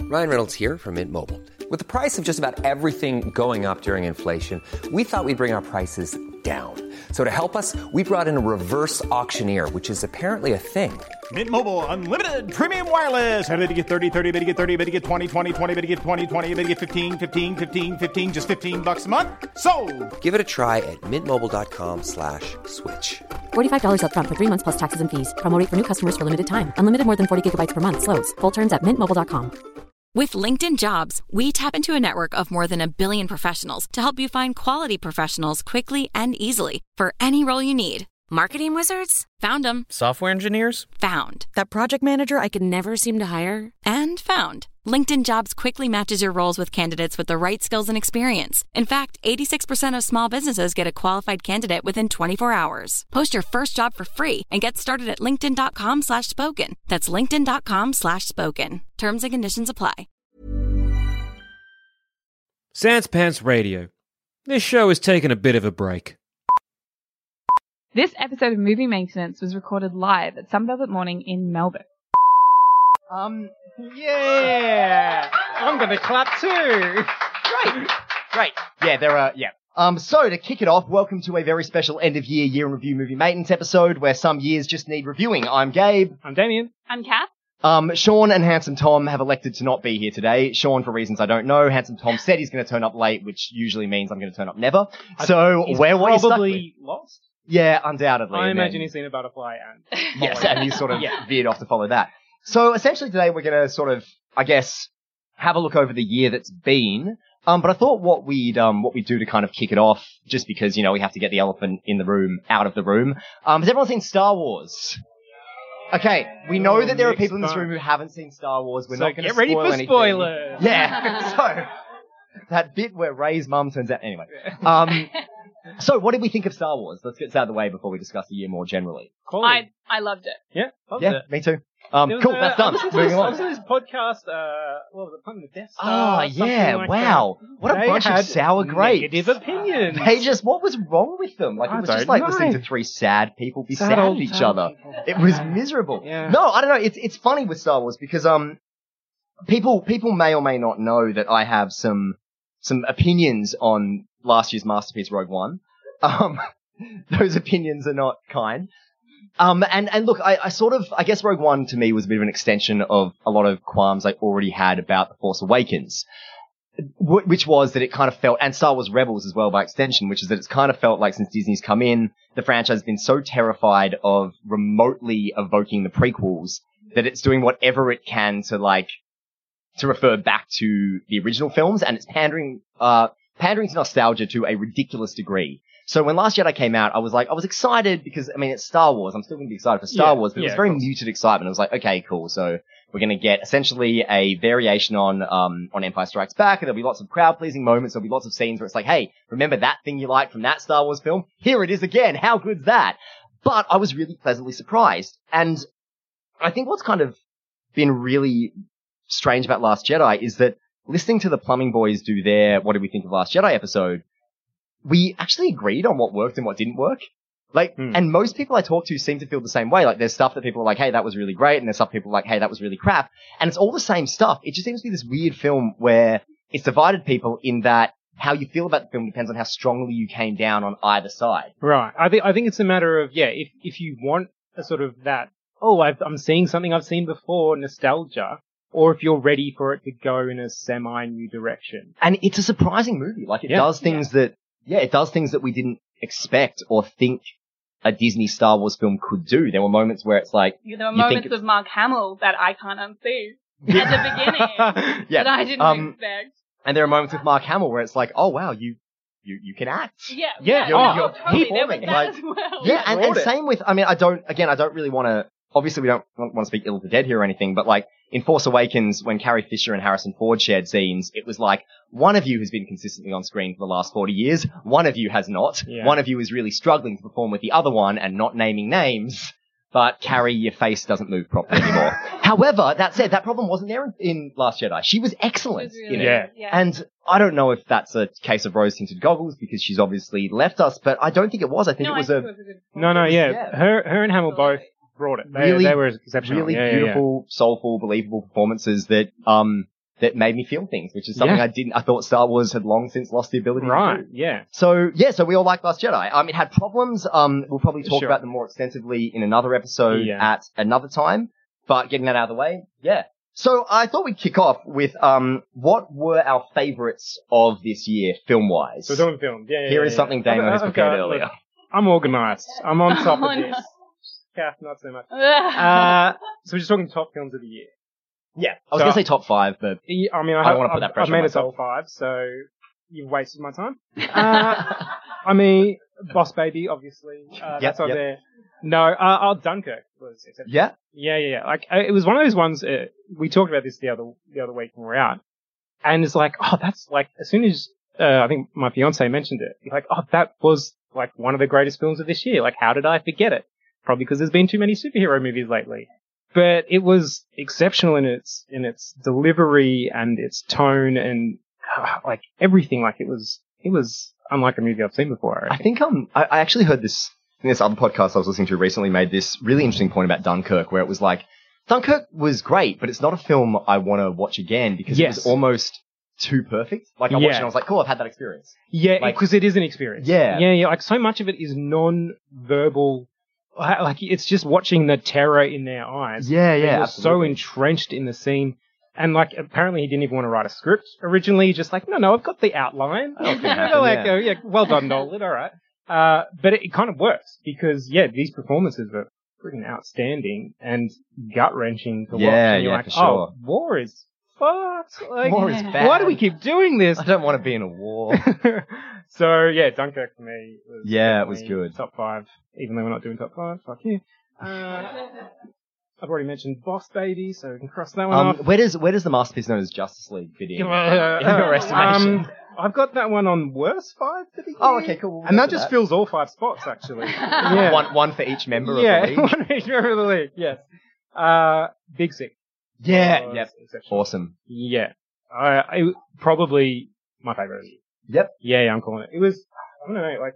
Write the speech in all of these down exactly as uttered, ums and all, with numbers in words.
Ryan Reynolds here from Mint Mobile. With the price of just about everything going up during inflation, we thought we'd bring our prices down. So to help us, we brought in a reverse auctioneer, which is apparently a thing. Mint Mobile Unlimited Premium Wireless. How to get thirty, thirty, how to get thirty, how to get twenty, twenty, twenty, how to get twenty, twenty, how to get fifteen, fifteen, fifteen, fifteen, just fifteen bucks a month? Sold! Give it a try at mintmobile.com slash switch. forty-five dollars up front for three months plus taxes and fees. Promo rate for new customers for limited time. Unlimited more than forty gigabytes per month. Slows full terms at mint mobile dot com. With LinkedIn Jobs, we tap into a network of more than a billion professionals to help you find quality professionals quickly and easily for any role you need. Marketing wizards? Found them. Software engineers? Found. That project manager I could never seem to hire? And found. LinkedIn Jobs quickly matches your roles with candidates with the right skills and experience. In fact, eighty-six percent of small businesses get a qualified candidate within twenty-four hours. Post your first job for free and get started at linkedin.com slash spoken. That's linkedin.com slash spoken. Terms and conditions apply. Sans Pants Radio. This show has taken a bit of a break. This episode of Movie Maintenance was recorded live at Some Velvet Morning in Melbourne. Um, yeah! I'm gonna clap too! Great! Great. Yeah, there are, yeah. Um, so to kick it off, welcome to a very special end-of-year, year-in-review movie maintenance episode where some years just need reviewing. I'm Gabe. I'm Damien. I'm Kath. Um, Sean and Handsome Tom have elected to not be here today. Sean, for reasons I don't know. Handsome Tom said he's going to turn up late, which usually means I'm going to turn up never. So, he's where what probably lost? Yeah, undoubtedly. I and imagine then, he's seen a butterfly and... Yes, and he's sort of yeah. veered off to follow that. So, essentially today we're going to sort of, I guess, have a look over the year that's been. Um, but I thought what we'd, um, what we'd do to kind of kick it off, just because, you know, we have to get the elephant in the room out of the room. Um, has everyone seen Star Wars? Okay, we know Ooh, that there are mixed people in this bunch. room who haven't seen Star Wars. We're So not going to get ready spoil for anything. spoilers. Yeah, so that bit where Ray's mum turns out. Anyway, um, so what did we think of Star Wars? Let's get this out of the way before we discuss the year more generally. Cool. I I loved it. Yeah, loved Yeah, it. me too. Um, There was, cool, uh, that's done. I listened to Moving this, I along. listened to this podcast, uh, what was it, Punting the Death Oh, Star? something yeah, like wow. that. What a They bunch of had sour grapes. Negative opinions. They just, what was wrong with them? Like, it I was just don't like know. listening to three sad people be Sad sad, old at each sad other. people. It was miserable. Yeah. No, I don't know. It's it's funny with Star Wars because um, people people may or may not know that I have some some opinions on last year's masterpiece, Rogue One. Um, those opinions are not kind. Um, and, and look, I, I sort of, I guess Rogue One to me was a bit of an extension of a lot of qualms I already had about The Force Awakens, w- which was that it kind of felt, and Star Wars Rebels as well by extension, which is that it's kind of felt like since Disney's come in, the franchise has been so terrified of remotely evoking the prequels that it's doing whatever it can to like, to refer back to the original films, and it's pandering, uh, pandering to nostalgia to a ridiculous degree. So when Last Jedi came out, I was like, I was excited because, I mean, it's Star Wars. I'm still going to be excited for Star Yeah, Wars, but it yeah, was very of course. muted excitement. I was like, okay, cool. So we're going to get essentially a variation on, um, on Empire Strikes Back, and there'll be lots of crowd-pleasing moments. There'll be lots of scenes where it's like, hey, remember that thing you liked from that Star Wars film? Here it is again. How good's that? But I was really pleasantly surprised. And I think what's kind of been really strange about Last Jedi is that listening to the Plumbing Boys do their What Did We Think of Last Jedi episode, we actually agreed on what worked and what didn't work. Like, Hmm. and most people I talk to seem to feel the same way. Like, there's stuff that people are like, hey, that was really great, and there's stuff people are like, hey, that was really crap. And it's all the same stuff. It just seems to be this weird film where it's divided people in that how you feel about the film depends on how strongly you came down on either side. Right. I think I think it's a matter of, yeah, if if you want a sort of that, oh, I've, I'm seeing something I've seen before, nostalgia, or if you're ready for it to go in a semi-new direction. And it's a surprising movie. Like, it Yeah. does things that, yeah, it does things that we didn't expect or think a Disney Star Wars film could do. There were moments where it's like, There were you think moments it's- with Mark Hamill that I can't unsee at the beginning yeah. that I didn't um, expect. And there are moments with Mark Hamill where it's like, oh wow, you, you, you can act. Yeah, Yeah, yeah, oh, no, he- totally. There was performing, that like- as well. Yeah, and, and brought it. same with, I mean, I don't, again, I don't really want to, obviously we don't want to speak ill of the dead here or anything, but like, in Force Awakens, when Carrie Fisher and Harrison Ford shared scenes, it was like, one of you has been consistently on screen for the last forty years, one of you has not, Yeah. one of you is really struggling to perform with the other one and not naming names, but Carrie, your face doesn't move properly anymore. However, that said, that problem wasn't there in, in Last Jedi. She was excellent It was really in it. Yeah. good, yeah. And I don't know if that's a case of rose-tinted goggles because she's obviously left us, but I don't think it was. I think no, it was I a think it was a good No, no, yeah. Yeah. Her her and Hamill both Absolutely. brought it. They, Really- they were exceptional. really Yeah, yeah, yeah. beautiful, soulful, believable performances that, um, that made me feel things, which is something Yeah. I didn't, I thought Star Wars had long since lost the ability Right, to do. yeah. So, yeah, so we all liked Last Jedi. Um, it had problems. Um, we'll probably talk Sure. about them more extensively in another episode Yeah. at another time. But getting that out of the way, yeah. So I thought we'd kick off with, um, what were our favorites of this year, film-wise? So we're doing film. Yeah, yeah, Here yeah, is yeah. something Damo I've- has I've prepared got- earlier. look, I'm organised. I'm on top Oh, of no. this. Kath, not so much. Uh, so we're just talking top films of the year. Yeah, I was So- going to say top five, but Yeah, I mean, I, I don't have, wanna put I've, that pressure I've made on a top myself. five, so you've wasted my time. Uh, I mean, Boss Baby, obviously. Uh, Yep, that's up yep. there. No, uh, oh, Dunkirk was exceptional. yeah, Yeah, yeah, yeah. Like, uh, it was one of those ones, uh, we talked about this the other, the other week when we were out. And it's like, oh, that's like, as soon as, uh, I think my fiance mentioned it, you're like, oh, that was like one of the greatest films of this year. Like, how did I forget it? Probably because there's been too many superhero movies lately. But it was exceptional in its, in its delivery and its tone and, uh, like, everything. Like, it was, it was unlike a movie I've seen before. I I think um, I, I actually heard this in this other podcast I was listening to recently made this really interesting point about Dunkirk, where it was like, Dunkirk was great, but it's not a film I want to watch again because Yes. it was almost too perfect. Like I watched Yeah. it and I was like, cool, I've had that experience. Yeah, Like- because it is an experience. Yeah. Yeah, yeah. Like, so much of it is non-verbal. Like, it's just watching the terror in their eyes. Yeah, They yeah, were so absolutely. entrenched in the scene. And, like, apparently he didn't even want to write a script originally. Just like, no, no, I've got the outline. I know what's gonna They're happen, like, yeah. oh, yeah, well done, Nolan, all right. Uh, but it, it kind of works because, yeah, these performances were freaking outstanding and gut-wrenching to watch. Yeah, And you're yeah, like, for sure. oh, war is fucked. Like, War is bad. why do we keep doing this? I don't want to be in a war. So yeah, Dunkirk for me was Yeah, it was definitely good. Top five, even though we're not doing top five. Fuck you. Uh, I've already mentioned Boss Baby, so we can cross that one um, off. where does where does the masterpiece known as Justice League fit in? Uh, in your estimation? Um, I've got that one on worst five for the year. Oh, okay, cool. We'll And go that for just that. fills all five spots, actually. yeah. one one for each member yeah, of the league. one for each member of the league. Yes. Uh, Big Sick. Yeah, was yep. exceptional. Awesome. Yeah. I, I probably my favorite of the year. Yep. Yeah, yeah, I'm calling it. It was, I don't know, like,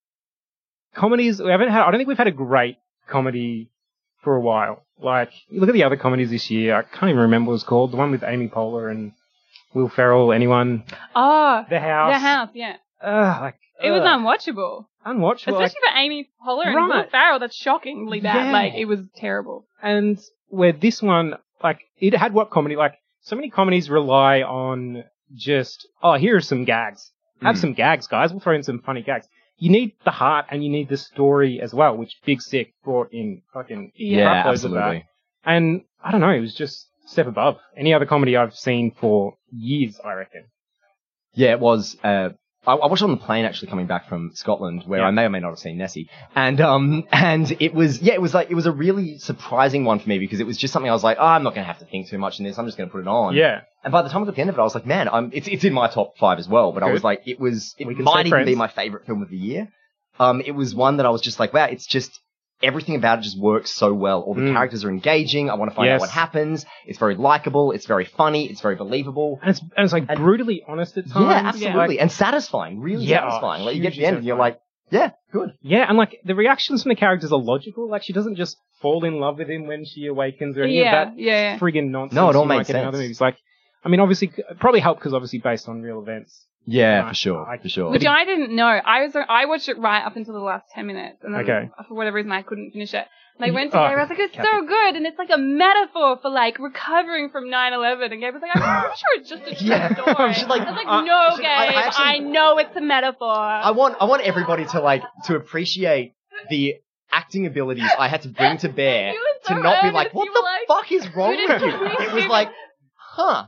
comedies, we haven't had, I don't think we've had a great comedy for a while. Like, you look at the other comedies this year, I can't even remember what it was called, the one with Amy Poehler and Will Ferrell, anyone, Oh, The House. The House, yeah. Ugh, like, It was ugh, unwatchable. unwatchable. Especially Like, for Amy Poehler and Will Right. Ferrell. That's shockingly bad. Yeah. Like, it was terrible. and where this one, like, it had what comedy, like, so many comedies rely on just, oh, here are some gags. Have Mm. some gags, guys. We'll throw in some funny gags. You need the heart and you need the story as well, which Big Sick brought in fucking Yeah, truckloads of that. absolutely. And I don't know, it was just a step above any other comedy I've seen for years, I reckon. Yeah, it was. Uh, I, I watched it on the plane actually coming back from Scotland, where Yeah. I may or may not have seen Nessie, and um, and it was yeah, it was like it was a really surprising one for me because it was just something I was like, oh, I'm not going to have to think too much in this. I'm just going to put it on. Yeah. And by the time I got to the end of it, I was like, man, I'm, it's it's in my top five as well. But I Good. was like, it was it We can might stay even be friends. my favorite film of the year. Um, it was one that I was just like, wow, it's just. Everything about it just works so well. All the Mm. characters are engaging. I want to find Yes. out what happens. It's very likable. It's very funny. It's very believable. And it's, and it's like And- brutally honest at times. Yeah, absolutely. Like, and satisfying. Really Yeah, oh, satisfying. Like, you get to hugely the end and you're like, yeah, good. yeah, and like the reactions from the characters are logical. Like she doesn't just fall in love with him when she awakens or any Yeah, of that yeah, yeah. friggin' nonsense. No, it all you might made get in other sense. movies. Like, I mean, obviously, it probably helped because obviously based on real events. Yeah, Right. for sure. I- For sure. Which I didn't know. I was I watched it right up until the last ten minutes, and then Okay. for whatever reason I couldn't finish it. And I You- went to oh, Gabe. I was like, "It's Kathy. so good," and it's like a metaphor for like recovering from nine eleven. And Gabe was like, "I'm pretty sure it's just a true Yeah. story." She's like, I was like, uh, "No, she- Gabe, I- I, I actually- know it's a metaphor." I want, I want everybody to like, to appreciate the acting abilities I had to bring to bear You were so to not be earnest. like, what You the were like- fuck is wrong you with you? didn't really It was give- like, huh.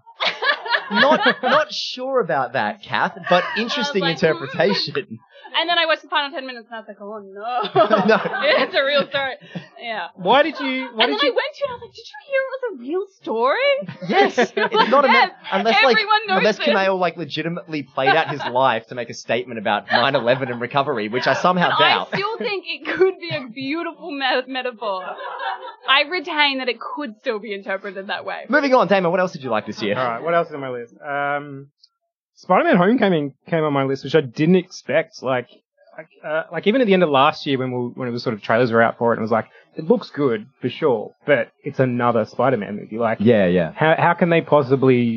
Not, not sure about that, Kath, but interesting like, interpretation. And then I watched the final ten minutes, and I was like, "Oh no, No. it's a real story." Yeah. Why did you? Why And then did you? I went to it, and I was like, "Did you hear it was a real story?" Yes, it's not a Yes, me- unless like everyone knows unless this. Kumail like legitimately played out his life to make a statement about nine eleven and recovery, which I somehow But doubt. I still think it could be a beautiful me- metaphor. I retain that it could still be interpreted that way. Moving on, Damon, what else did you like this year? All right, what else is on my list? Um, Spider-Man: Homecoming came on my list, which I didn't expect. Like, like, uh, like even at the end of last year, when we, when it was sort of trailers were out for it, and it was like, it looks good for sure, but it's another Spider-Man movie. Like, Yeah, yeah. how how can they possibly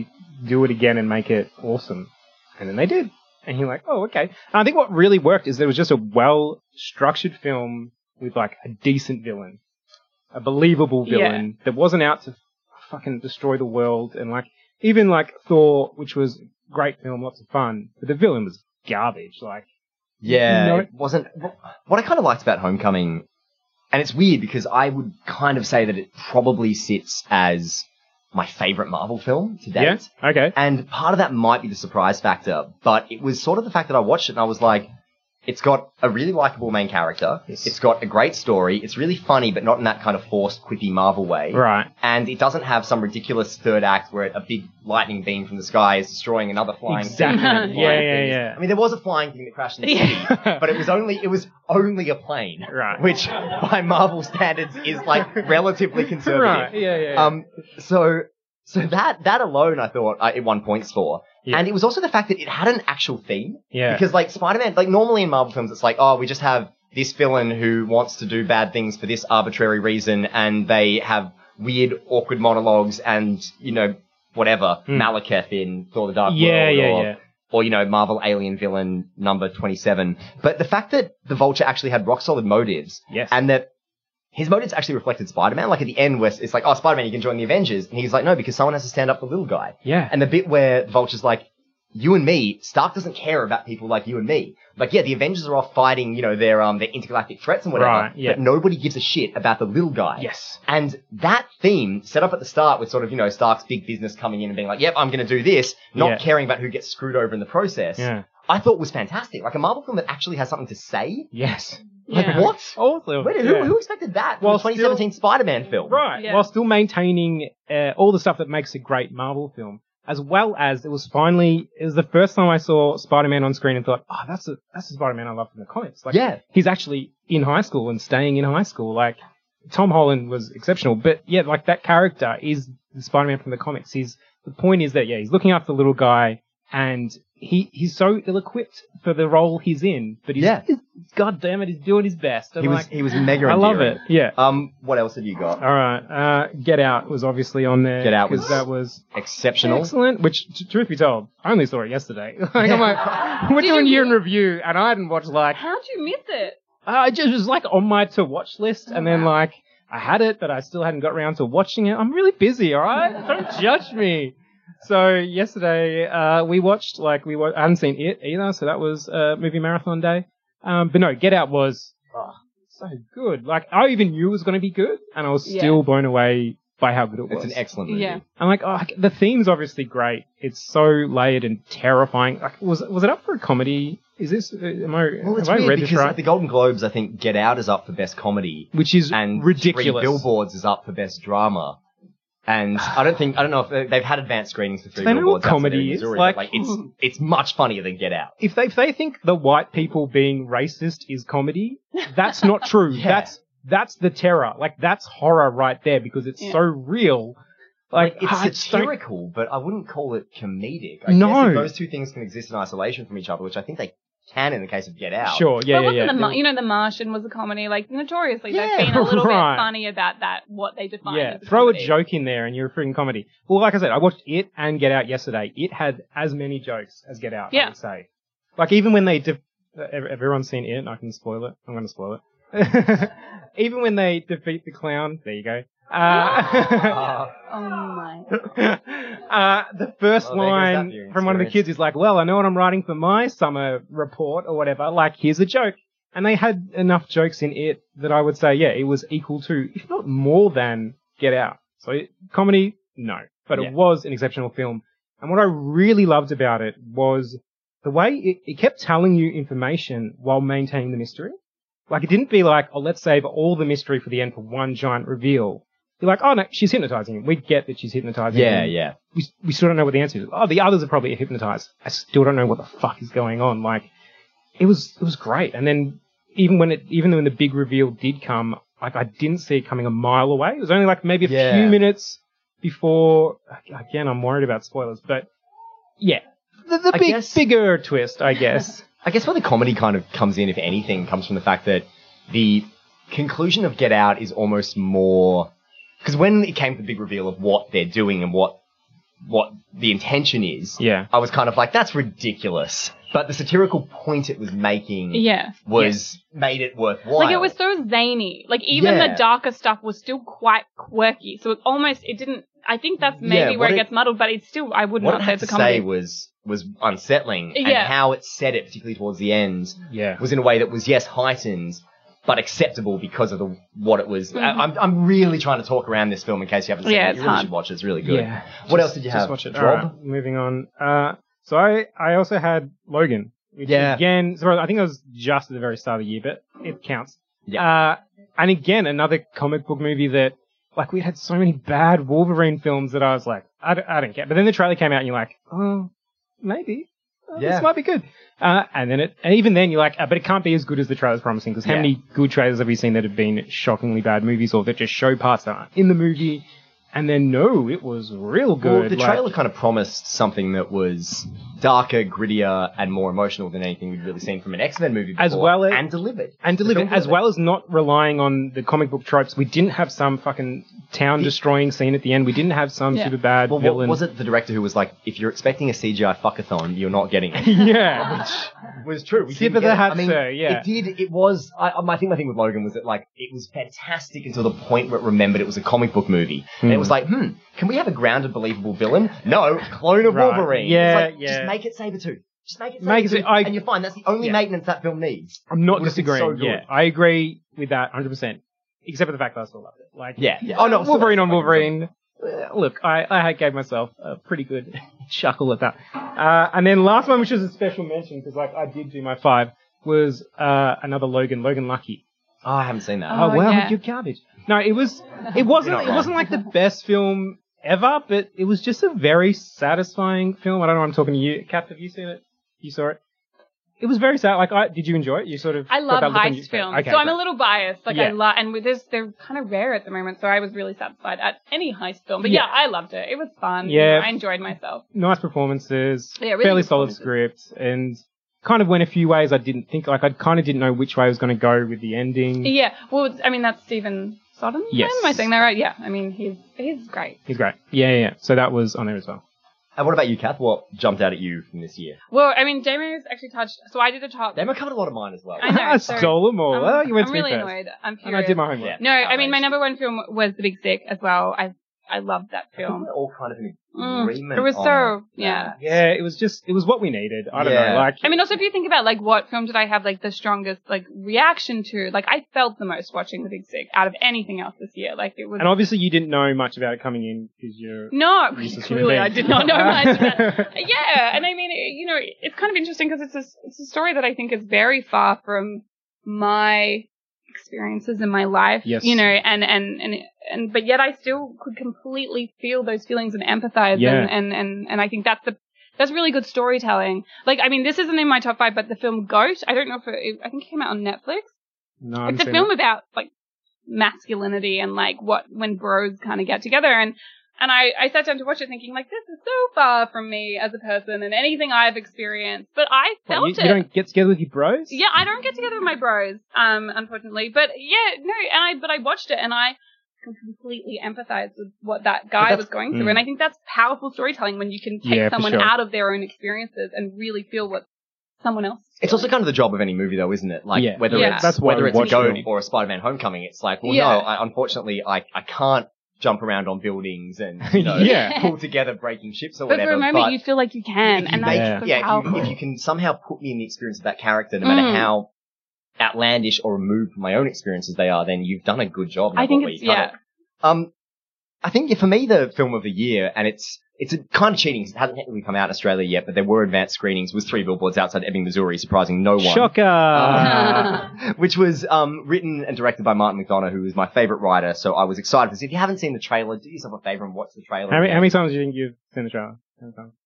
do it again and make it awesome. And then they did. And you're like, oh, okay. And I think what really worked is there was just a well-structured film with, like, a decent villain. A believable villain yeah. that wasn't out to fucking destroy the world. And, like, even, like, Thor, which was a great film, lots of fun, but the villain was garbage. Like, yeah, you know, it wasn't... What I kind of liked about Homecoming, and it's weird because I would kind of say that it probably sits as my favorite Marvel film to date. Yeah, okay. And part of that might be the surprise factor, but it was sort of the fact that I watched it and I was like, it's got a really likable main character. Yes. It's got a great story. It's really funny, but not in that kind of forced, quippy Marvel way. Right. And it doesn't have some ridiculous third act where a big lightning beam from the sky is destroying another flying exactly. thing. Exactly. yeah, yeah, yeah. I mean, there was a flying thing that crashed in the city, but it was only it was only a plane, right? Which, by Marvel standards, is like relatively conservative. Right. Yeah, yeah. yeah. Um. So, so that that alone, I thought uh, it won points for. Yeah. And it was also the fact that it had an actual theme. Yeah. Because, like, Spider-Man, like, normally in Marvel films, it's like, oh, we just have this villain who wants to do bad things for this arbitrary reason, and they have weird, awkward monologues and, you know, whatever, mm. Malekith in Thor the Dark yeah, World. Yeah, or, yeah. Or, you know, Marvel alien villain number twenty-seven. But the fact that the Vulture actually had rock-solid motives. Yes. And that his motives actually reflected Spider-Man. Like, at the end, where it's like, oh, Spider-Man, you can join the Avengers. And he's like, no, because someone has to stand up for the little guy. Yeah. And the bit where the Vulture's like, you and me, Stark doesn't care about people like you and me. Like, yeah, the Avengers are off fighting, you know, their um their intergalactic threats and whatever. Right, yeah. But nobody gives a shit about the little guy. Yes. And that theme, set up at the start with sort of, you know, Stark's big business coming in and being like, yep, I'm going to do this, not yeah. caring about who gets screwed over in the process, yeah. I thought was fantastic. Like, a Marvel film that actually has something to say. Yes. Like, yeah. what? Also, Wait, yeah. who, who expected that from While a twenty seventeen still, Spider-Man film? Right. Yeah. While still maintaining uh, all the stuff that makes a great Marvel film. As well as it was finally, it was the first time I saw Spider-Man on screen and thought, oh, that's a, that's the Spider-Man I love from the comics. Like, yeah. He's actually in high school and staying in high school. Like, Tom Holland was exceptional. But yeah, like that character is the Spider-Man from the comics. He's, the point is that, yeah, he's looking after the little guy and he, he's so ill-equipped for the role he's in. But he's, yeah. he's, God damn it, he's doing his best. And He was, like, he was mega I love endearing. it. Yeah. Um, what else have you got? All right. Uh, Get Out was obviously on there. Get Out was that was exceptional. Excellent. Which, t- truth be told, I only saw it yesterday. Like, I'm like, we're doing year in review, and I hadn't watched like. How'd you miss it? Uh, it just was like on my to watch list, and then like I had it, but I still hadn't got around to watching it. I'm really busy. All right, don't judge me. So yesterday, uh, we watched like we wa- I hadn't seen it either, so that was uh, movie marathon day. Um, but no, Get Out was oh, so good. Like, I even knew it was going to be good, and I was still yeah. blown away by how good it was. It's an excellent movie. Yeah. I'm like, oh, the theme's obviously great. It's so layered and terrifying. Like, was was it up for a comedy? Is this? Am I? Well, it's have weird I read because this right? at the Golden Globes, I think Get Out is up for best comedy, Which is and ridiculous. Three Billboards is up for best drama. And I don't think I don't know if they, they've had advanced screenings for Three They know what Billboards. outside comedy of is, Missouri, like- but, like it's it's much funnier than Get Out. If they if they think the white people being racist is comedy, that's not true. Yeah. That's that's the terror. Like, that's horror right there because it's Yeah. so real. Like, Like, I it's just don't- satirical, but I wouldn't call it comedic. I No. guess if those two things can exist in isolation from each other, which I think they can in the case of Get Out. Sure, yeah, but yeah, wasn't yeah. the Mar- you know, The Martian was a comedy. Like, notoriously, Yeah, they've been a little right. bit funny about that, what they define Yeah, as a throw comedy. a joke in there and you're a freaking comedy. Well, like I said, I watched It and Get Out yesterday. It had as many jokes as Get Out, I Yeah. would say. Like, even when they... De- ev- everyone's seen It, I can spoil it. I'm going to spoil it. Even when they defeat the clown... There you go. Uh, Oh my. uh, the first Well, there goes that line viewing from one of the experience. kids is like, well, I know what I'm writing for my summer report or whatever. Like, here's a joke. And they had enough jokes in It that I would say, yeah, it was equal to, if not more than, Get Out. So, it, comedy, no. But Yeah. it was an exceptional film. And what I really loved about it was the way it, it kept telling you information while maintaining the mystery. Like, it didn't be like, oh, let's save all the mystery for the end for one giant reveal. You're like, oh, no, she's hypnotizing him. We get that she's hypnotizing Yeah, him. yeah. We, we still don't know what the answer is. Oh, the others are probably hypnotized. I still don't know what the fuck is going on. Like, it was, it was great. And then even when it, even when the big reveal did come, like, I didn't see it coming a mile away. It was only like maybe a Yeah. few minutes before, again, I'm worried about spoilers, but yeah. The, the I big, guess- bigger twist, I guess. I guess where the comedy kind of comes in, if anything, comes from the fact that the conclusion of Get Out is almost more... Because when it came to the big reveal of what they're doing and what what the intention is, Yeah. I was kind of like, that's ridiculous. But the satirical point it was making Yeah. was made it worthwhile. Like, it was so zany. Like, even Yeah. the darker stuff was still quite quirky. So it almost, it didn't, I think that's maybe Yeah, where what it it- gets muddled, but it's still, I would what not it say had it's a to comedy. say was was unsettling, and Yeah. how it said it, particularly towards the end, Yeah. was in a way that was, yes, heightened, but acceptable because of the what it was. Mm-hmm. I, I'm I'm really trying to talk around this film in case you haven't seen Yeah, it. it's You really hard. should watch it. It's really good. Yeah. What Just- else did you just have? watch it. Rob? All right, moving on. Uh, so I, I also had Logan. Which Yeah. Again, so I think it was just at the very start of the year, but it counts. Yeah. Uh, and again, another comic book movie that, like, we had so many bad Wolverine films that I was like, I don't, I don't care. But then the trailer came out and you're like, oh, maybe. Oh, Yeah. This might be good. Uh, and then it, and even then you're like, uh, but it can't be as good as the trailer's promising, because how Yeah. many good trailers have we seen that have been shockingly bad movies, or that just show parts that aren't in the movie? And then no, it was real good. Well, the like- trailer kind of promised something that was darker, grittier, and more emotional than anything we'd really seen from an X-Men movie before. As well as- and delivered. And The delivered, film as delivered. well as not relying on the comic book tropes. We didn't have some fucking town-destroying scene at the end. We didn't have some Yeah. super bad Well, what, villain. was it the director who was like, if you're expecting a C G I fuckathon, you're not getting it? Yeah. was true. We Tip didn't of the get it. hat, I mean, sir, yeah. It did, it was, I, I think my thing with Logan was that, like, it was fantastic until the point where it remembered it was a comic book movie. And it was like, hmm, can we have a grounded, believable villain? No, clone of Right. Wolverine. Yeah, it's like, yeah. just make it Sabretooth. Just make it Make it- Sabretooth, I- and you're fine. That's the only Yeah. maintenance that film needs. I'm not It would've been disagreeing. so good. Yeah, I agree with that one hundred percent. Except for the fact that I still loved it. Like, Yeah, yeah. Oh, no, Wolverine still- on Wolverine. Uh, look, I, I gave myself a pretty good chuckle at that. Uh, and then last one, which was a special mention, because like I did do my five, was uh, another Logan, Logan Lucky. Oh, I haven't seen that. Oh, Oh, well, yeah. you're garbage. No, it was, it wasn't, You're not it wrong. wasn't like the best film ever, but it was just a very satisfying film. I don't know, I'm talking to you. Kath, have you seen it? You saw it? It was very sad. Like, I, did you enjoy it? You sort of. I got love that look on your heist face. films, Okay, so I'm great. a little biased. Like, Yeah. I love, and with this, they're kind of rare at the moment, so I was really satisfied at any heist film. But yeah, Yeah. I loved it. It was fun. Yeah. I enjoyed myself. Nice performances. Yeah, really fairly good solid performances. script, and kind of went a few ways I didn't think. Like, I kind of didn't know which way I was going to go with the ending. Yeah, well, it's- I mean, that's Stephen Soderbergh? Yes. Am I saying that right? Yeah, I mean, he's he's great. He's great. Yeah, yeah, yeah. So that was on there as well. And what about you, Kath? What jumped out at you from this year? Well, I mean, Damo's actually touched, so I did a top. Demo covered a lot of mine as well. I know, I so stole them all. I'm, Well, you went I'm to me really first. annoyed. I'm And furious. I did my homework. Yeah. No, I mean, my Outraged. number one film was The Big Sick as well. I I loved that I think film. we're all kind of in Mm, agreement. it was on so- that. yeah. Yeah, it was just, it was what we needed. I don't Yeah. know. Like, I mean, also if you think about like what film did I have like the strongest like reaction to? Like I felt the most watching The Big Sick out of anything else this year. Like it was. and obviously you didn't know much about it coming in because you're. No, useless clearly human I being. did not know much. But, yeah, and I mean, it, you know, it's kind of interesting because it's a it's a story that I think is very far from my experiences in my life. Yes. You know, and and and and but yet I still could completely feel those feelings and empathize. Yeah. And, and and and I think that's the that's really good storytelling. Like, I mean, this isn't in my top five, but the film Goat. I don't know if it, I think it came out on Netflix. No, I'm It's a saying film about like masculinity and like what when bros kind of get together and and I, I sat down to watch it thinking like this is so far from me as a person and anything I've experienced, but I What, felt you, it. you don't get together with your bros? Yeah, I don't get together with my bros, um, unfortunately. But yeah, no, and I but I watched it and I completely empathize with what that guy that's- was going through, mm. and I think that's powerful storytelling when you can take Yeah, for someone sure. out of their own experiences and really feel what someone else. is It's also feeling. kind of the job of any movie, though, isn't it? Like Yeah. whether Yeah. it's That's why whether we it's a watch Goat film. or a Spider-Man: Homecoming, it's like, well, Yeah. no, I, unfortunately, I I can't jump around on buildings and you know Yeah. pull together breaking ships or But whatever. for a moment, but you feel like you can, if you and make- that's Yeah. so yeah, if powerful. you, if you can somehow put me in the experience of that character, no matter Mm. how outlandish or removed from my own experiences they are, then you've done a good job. I think What it's we kind yeah. of- Um, I think for me, the film of the year, and it's it's a kind of cheating 'cause it hasn't technically come out in Australia yet, but there were advanced screenings, was Three Billboards Outside Ebbing, Missouri, surprising no one. Shocker! Uh, which was um, written and directed by Martin McDonough, who is my favourite writer. So I was excited because if you haven't seen the trailer, do yourself a favour and watch the trailer. how, many, again. how many times do you think you've seen the trailer? How many times?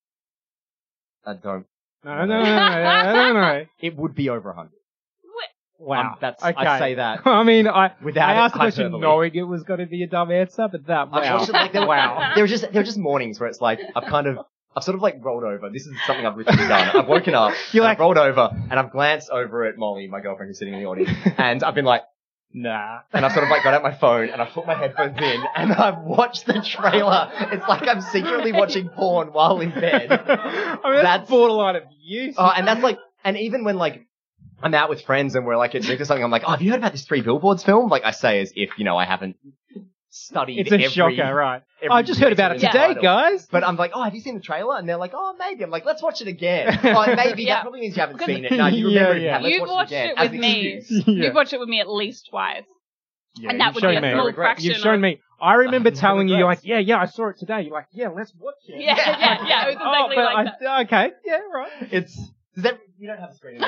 I don't. No, no, no, no, no, no, no. It would be over a hundred. Wow. Um, that's- okay. I'd say that I mean, I, without I asked the question hyperbole. knowing it was going to be a dumb answer, but that, I've wow. watched it, like, there, wow. there were just there were just mornings where it's like I've kind of I've sort of like rolled over. This is something I've literally done. I've woken up, You're and like- I've rolled over, and I've glanced over at Molly, my girlfriend who's sitting in the audience, and I've been like, Nah. And I sort of like got out my phone and I put my headphones in and I've watched the trailer. It's like I'm secretly watching porn while in bed. I mean, that's, That's- borderline abuse. Oh, and that's like, and even when like I'm out with friends and we're like at drink or something, I'm like, oh, have you heard about this Three Billboards film? Like I say as if, you know, I haven't studied It's a every, shocker, right? every Oh, I just heard about it reason today, title. guys. But I'm like, oh, have you seen the trailer? And they're like, oh, maybe. I'm like, let's watch it again. Oh, maybe. Yeah. That probably means you haven't Because- seen it. No, you remember Yeah, it. yeah. Yeah. Let's You've watch watched it again. it as with an me. excuse. Yeah. You've watched it with me at least twice. Yeah, And that you've would shown be a me. small Regrets. fraction. You've shown of- me. I remember Oh, telling you, you're like, regrets. yeah, yeah, I saw it today. You're like, yeah, let's watch it. Yeah, yeah, yeah. It was Oh, exactly but like I, that. okay, yeah, right. It's does that you don't have a screen.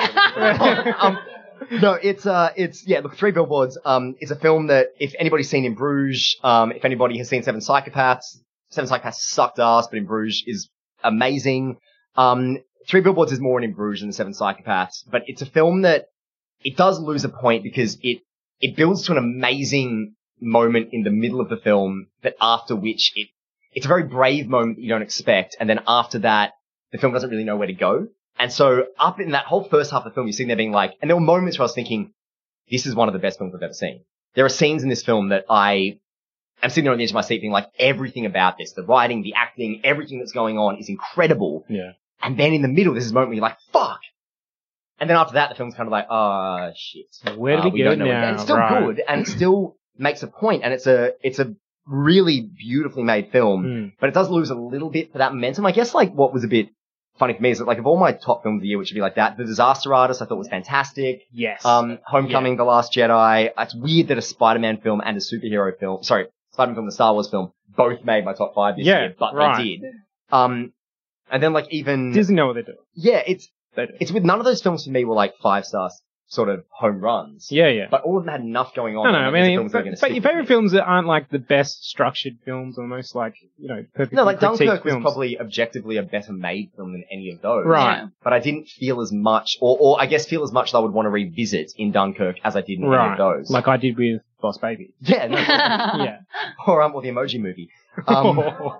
um, no, it's uh, it's yeah. Look, Three Billboards. Um, it's a film that if anybody's seen In Bruges, um, if anybody has seen Seven Psychopaths, Seven Psychopaths sucked ass, but In Bruges is amazing. Um, Three Billboards is more in In Bruges than the Seven Psychopaths, but it's a film that it does lose a point because it it builds to an amazing moment in the middle of the film that after which it it's a very brave moment that you don't expect, and then after that the film doesn't really know where to go. And so up in that whole first half of the film, you're sitting there being like, and there were moments where I was thinking, this is one of the best films I've ever seen. There are scenes in this film that I am sitting there on the edge of my seat being like, everything about this, the writing, the acting, everything that's going on is incredible. Yeah. And then in the middle, there's this moment where you're like, fuck. And then after that, the film's kind of like, oh, shit. Where do Uh, we go don't know where to now? It's still Right. good, and it still makes a point, and it's a, it's a really beautifully made film, Mm. but it does lose a little bit for that momentum. I guess like what was a bit funny for me is that like of all my top films of the year, which would be like that, The Disaster Artist I thought was fantastic. Yes. Um, Homecoming, The Last Jedi. It's weird that a Spider-Man film and a superhero film, sorry, Spider-Man film and a Star Wars film both made my top five this Yeah, year, but right. they did. Um, and then like even, Disney know what they're doing. yeah, it's, They do. it's with none of those films for me were like five stars sort of home runs. Yeah, yeah. But all of them had enough going on. No, no, that I these mean, films were but, gonna but stick your with favorite me. films that aren't like the best structured films, almost like, you know, perfectly No, like critiqued Dunkirk was films. probably objectively a better made film than any of those. Right. Yeah. But I didn't feel as much, or, or I guess feel as much that I would want to revisit in Dunkirk as I did in any Right. of those. Like I did with Boss Baby. yeah, no, Yeah. or um, or the Emoji Movie. Um,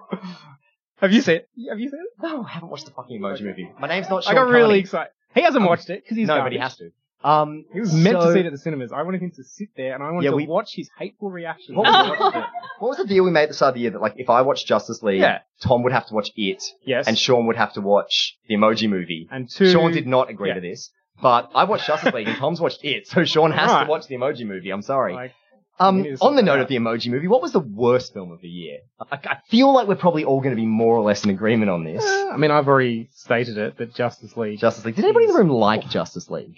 Have you seen it? Have you seen it? no, I haven't watched the fucking Emoji Movie. My name's not Sean I got really Carney. excited. He hasn't Um, watched it because he's No, garbage. but he has to. Um, He was meant to so- see it at the cinemas. I wanted him to sit there and I wanted Yeah, to we- watch his hateful reactions. What when was, he it? watched it. what was the deal we made at the start of the year that like if I watched Justice League, Yeah. Tom would have to watch it, Yes. and Sean would have to watch the Emoji Movie. And two. Sean did not agree yeah. to this, but I watched Justice League and Tom's watched it, so Sean has Right. to watch the Emoji Movie. I'm sorry. Like, um, we need to on sort the that note out. of the Emoji Movie, what was the worst film of the year? I, I feel like we're probably all going to be more or less in agreement on this. I mean, I've already stated it, that Justice League. Justice League. Did anybody in the room like Justice League?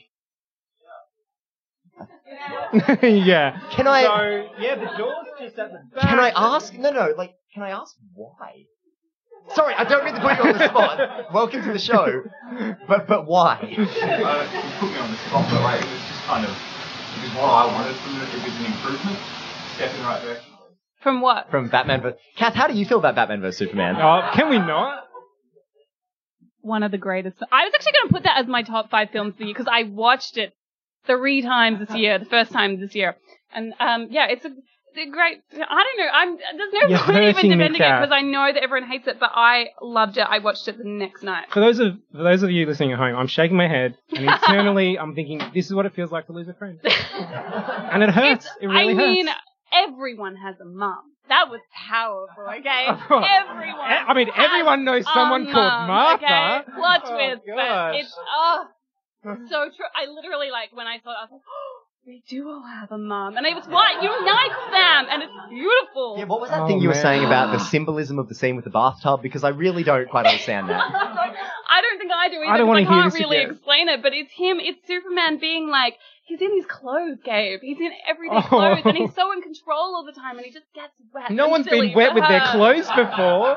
yeah. Can I? So, yeah, the door's just at the back. Can I ask? No, no. Like, can I ask why? Sorry, I don't mean to put you on the spot. Welcome to the show. But but why? Uh, you put me on the spot, but like, it was just kind of, it was what I wanted from it. It was an improvement, step in the right direction. From what? From Batman vs. Kath, how do you feel about Batman vs Superman? Oh, can we not? One of the greatest. I was actually going to put that as my top five films for you because I watched it three times this year, the first time this year. And, um, yeah, it's a, it's a great, I don't know, I'm, there's no You're point even hurting me, defending it Kath. because I know that everyone hates it, but I loved it. I watched it the next night. For those of for those of you listening at home, I'm shaking my head, and internally I'm thinking, this is what it feels like to lose a friend. And it hurts. It's, it really I mean, hurts. everyone has a mum. That was powerful, okay? Everyone. I mean, has everyone knows a someone called mum, Martha. Okay? Plot Oh, twist, but gosh. it's, oh, so true. I literally, like, when I saw it, I was like, oh, we do all have a mum. And it was what unites them, and it's beautiful. Yeah, what was that Oh, thing you were man. saying about the symbolism of the scene with the bathtub? Because I really don't quite understand that. I don't think I do either. I don't want wanna to hear can't this really again. explain it, but it's him. It's Superman being like, he's in his clothes, Gabe. He's in everyday Oh. clothes, and he's so in control all the time, and he just gets wet. No and one's silly been wet for with their her. clothes before.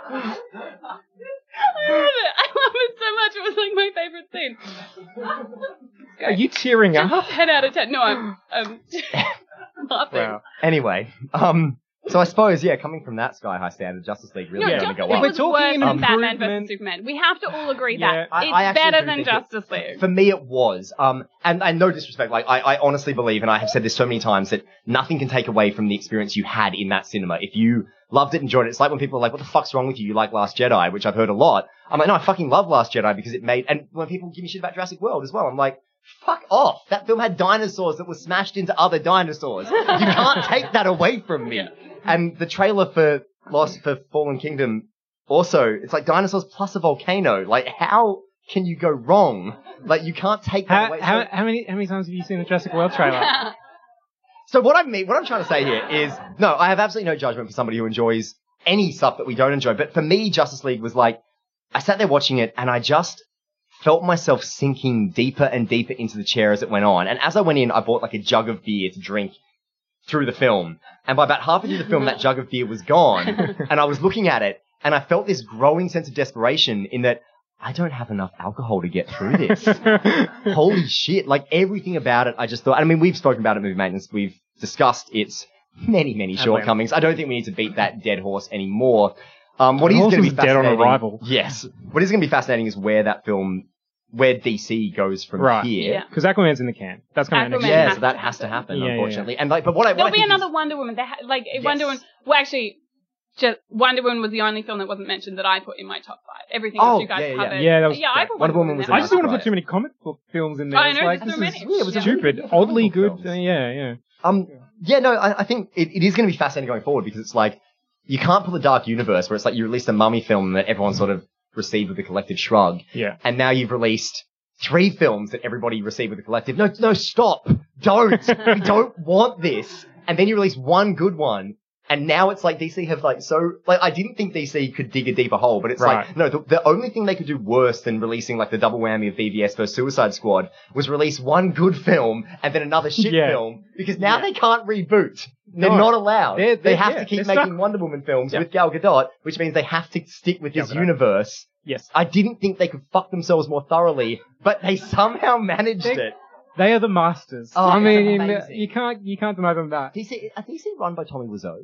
I love it. I love it so much. It was like my favorite scene. Are you tearing up? ten out of ten. No, I'm, I'm laughing. Wow. Anyway, um, so I suppose, yeah, coming from that sky high standard, Justice League really No, going to Justice go League up. We're was talking worse an than Batman improvement. versus Superman. We have to all agree Yeah, that. I- it's I actually better do than think it- Justice League. For me, it was. Um, and, and no disrespect, like, I, I honestly believe, and I have said this so many times, that nothing can take away from the experience you had in that cinema. If you loved it, enjoyed it, it's like when people are like, what the fuck's wrong with you? You like Last Jedi, which I've heard a lot. I'm like, no, I fucking love Last Jedi because it made, and when people give me shit about Jurassic World as well, I'm like, fuck off. That film had dinosaurs that were smashed into other dinosaurs. You can't take that away from me. And the trailer for Lost for Fallen Kingdom also, it's like dinosaurs plus a volcano. Like, how can you go wrong? Like, you can't take that How, away. how, So- how many how many times have you seen the Jurassic World trailer? So what I mean, what I'm trying to say here is, no, I have absolutely no judgment for somebody who enjoys any stuff that we don't enjoy. But for me, Justice League was like, I sat there watching it and I just felt myself sinking deeper and deeper into the chair as it went on. And as I went in, I bought like a jug of beer to drink through the film. And by about halfway through the film, that jug of beer was gone. And I was looking at it and I felt this growing sense of desperation in that I don't have enough alcohol to get through this. Holy shit. Like everything about it, I just thought, I mean, we've spoken about it in Movie Maintenance. We've discussed its many, many shortcomings. I don't think we need to beat that dead horse anymore. Um, what The is horse going to was be dead on fascinating. arrival. Yes. What is going to be fascinating is where that film, where D C goes from Right. here. Yeah. Because Aquaman's in the can. That's coming out next Aquaman year. Yeah, has so that to has to happen, Yeah, yeah, unfortunately. And like, but what I, what There'll I be think another is, Wonder Woman. They ha- like Yes. Wonder Woman. Well, actually, just Wonder Woman was the only film that wasn't mentioned that I put in my top five. Everything Oh, else you guys yeah, yeah. covered. Yeah, that was yeah. I great. put Wonder Wonder Woman Woman. was in I there. just don't want to Right. put too many comic book films in there. I It's know, like, there's this so is many. Yeah, it was a stupid. really Oddly good. films. Uh, yeah, yeah. um, yeah, no, I, I think it, it is going to be fascinating going forward because it's like, you can't pull the Dark Universe where it's like you released a Mummy film that everyone sort of received with a collective shrug. Yeah. And now you've released three films that everybody received with a collective. No, no, stop. Don't. We don't want this. And then you release one good one. And now it's like D C have like so, like I didn't think D C could dig a deeper hole, but it's Right. like, no, the, the only thing they could do worse than releasing like the double whammy of B V S versus Suicide Squad was release one good film and then another shit Yeah. film because now Yeah. they can't reboot. They're No. not allowed. They're- they they're- have yeah, to keep they're making stuck. Wonder Woman films Yeah. with Gal Gadot, which means they have to stick with Gal this Gadot. universe. Yes. I didn't think they could fuck themselves more thoroughly, but they somehow managed They- it. They are the masters. Oh, I mean, amazing. you can't you can't deny them that. D C, are D C run by Tommy Wiseau?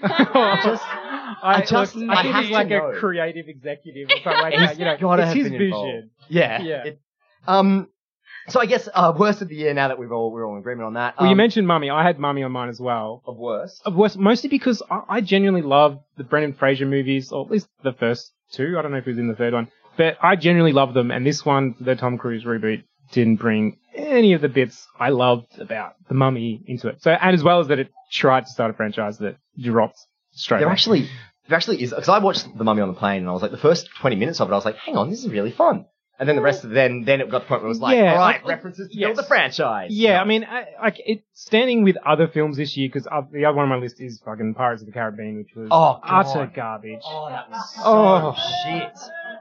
just, I, just- look, I I think have he's to like know. a creative executive or something like that. You know, Gotta it's have his been vision. involved. Yeah. Yeah. It- um, so I guess, uh, worst of the year now that we've all, we're all in agreement on that. Well, you um, mentioned Mummy. I had Mummy on mine as well. of worst. Of course, mostly because I, I genuinely love the Brendan Fraser movies, or at least the first two. I don't know if he was in the third one, but I genuinely love them. And this one, the Tom Cruise reboot, didn't bring any of the bits I loved about the Mummy into it. So, and as well as that, it tried to start a franchise that dropped straight There away. actually, there actually is, because I watched The Mummy on the plane and I was like, the first twenty minutes of it, I was like, hang on, this is really fun. And then the rest of it, then, then it got to the point where it was like, Yeah, all right, like- references to yes. build the franchise. Yeah, No. I mean, I, like it standing with other films this year because the other one on my list is fucking Pirates of the Caribbean, which was Oh, God. utter garbage, Oh, that was so Oh. shit.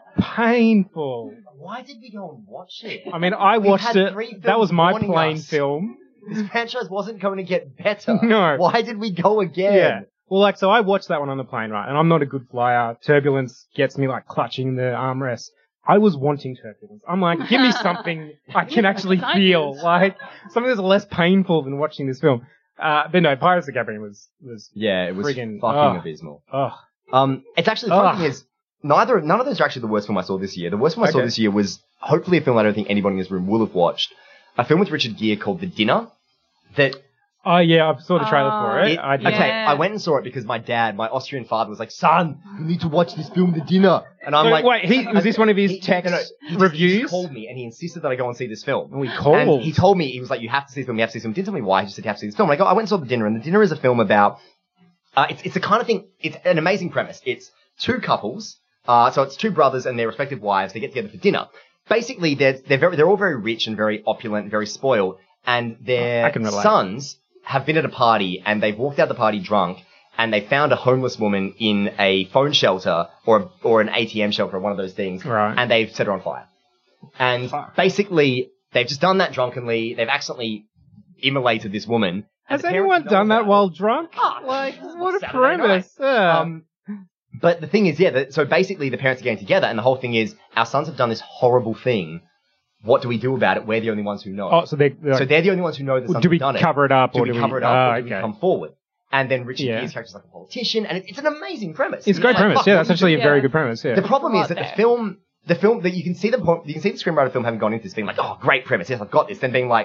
painful. Why did we go and watch it? I mean, I We've watched had it. three That films was my warning plane us. film. This franchise wasn't going to get better. No. Why did we go again? Yeah. Well, like, so I watched that one on the plane, right? And I'm not a good flyer. Turbulence gets me like clutching the armrest. I was wanting turbulence. I'm like, give me something I can actually feel, like something that's less painful than watching this film. Uh, but no, Pirates of the Caribbean was was Yeah, it was Friggin- fucking oh. abysmal. oh Um, it's actually, the funny Ugh. thing is, neither, none of those are actually the worst film I saw this year. The worst film I saw Okay. this year was hopefully a film I don't think anybody in this room will have watched. A film with Richard Gere called The Dinner. That oh yeah, I saw the trailer for it. It- I did. okay, Yeah. I went and saw it because my dad, my Austrian father, was like, "Son, you need to watch this film, The Dinner." And I'm So, like, wait, he- was this one of his he- text no, no, he just- reviews? He just called me and he insisted that I go and see this film. Oh, he called. And he told me, he was like, "You have to see this film. You have to see this film." He didn't tell me why. He just said, "You have to see this film." And I go, I went and saw The Dinner, and The Dinner is a film about. Uh, it's it's the kind of thing. It's an amazing premise. It's two couples. Uh, so it's two brothers and their respective wives. They get together for dinner. Basically, they're they're very they're all very rich and very opulent and very spoiled. And their I can relate. sons have been at a party and they've walked out the party drunk and they found a homeless woman in a phone shelter or or an A T M shelter or one of those things. Right. And they've set her on fire. And Fuck. basically, they've just done that drunkenly. They've accidentally immolated this woman. And Has the parents anyone know done that about while it. drunk? Oh, Like, what a Saturday premise. Yeah. Um, but the thing is, yeah, that, so basically the parents are getting together and the whole thing is, our sons have done this horrible thing. What do we do about it? We're the only ones who know. oh, so they. they're so like, they're the only ones who know the well, sons do we have done it. cover it up Do or we do cover we? it up Ah, or do we okay. come forward? And then Richard Yeah. Gere's character is like a politician, and it's, it's an amazing premise. It's a great like, premise. fuck, Yeah, what that's do you actually a do? very Yeah. good premise. Yeah. The problem Lot is that there. the film, the film that you can see the point, you can see the screenwriter of the film having gone into this being like, oh, great premise, yes, I've got this. Then being like,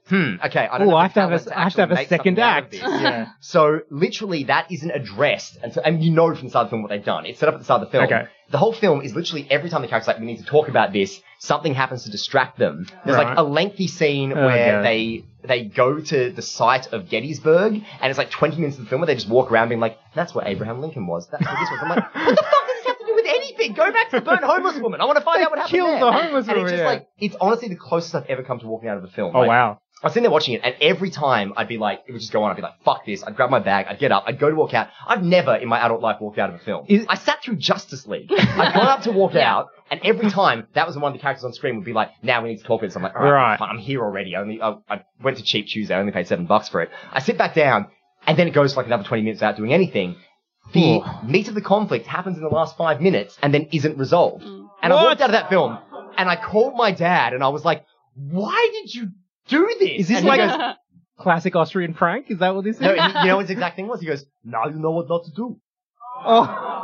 Hmm. Okay. I don't Oh, know I the have to have talent a, I have to have actually a make second something out of act. this. Yeah. So literally that isn't addressed until, and you know from the start of the film what they've done. It's set up at the start of the film. Okay. The whole film is literally every time the character's like, we need to talk about this, something happens to distract them. There's Right. like a lengthy scene Oh, where God. they they go to the site of Gettysburg, and it's like twenty minutes of the film where they just walk around being like, that's where Abraham Lincoln was. That's where this was. I'm like, what the fuck does this have to do with anything? Go back to the burnt homeless woman. I want to find They out what happened killed there. the homeless and woman, it's just yeah. like, it's honestly the closest I've ever come to walking out of a film. Oh, Like, wow. I was sitting there watching it, and every time I'd be like, it would just go on. I'd be like, fuck this. I'd grab my bag. I'd get up. I'd go to walk out. I've never in my adult life walked out of a film. Is- I sat through Justice League. I'd gone up to walk out, and every time that was when one of the characters on screen would be like, now we need to talk about this. I'm like, all right, Right. fine. I'm here already. I only, I, I went to Cheap Tuesday. I only paid seven bucks for it. I sit back down, and then it goes for like another twenty minutes without doing anything. The meat of the conflict happens in the last five minutes and then isn't resolved. And I What? walked out of that film, and I called my dad, and I was like, why did you do this? Is this And he like goes, a classic Austrian prank? Is that what this is? no, he, you know what his exact thing was? He goes, now you know what not to do. Oh,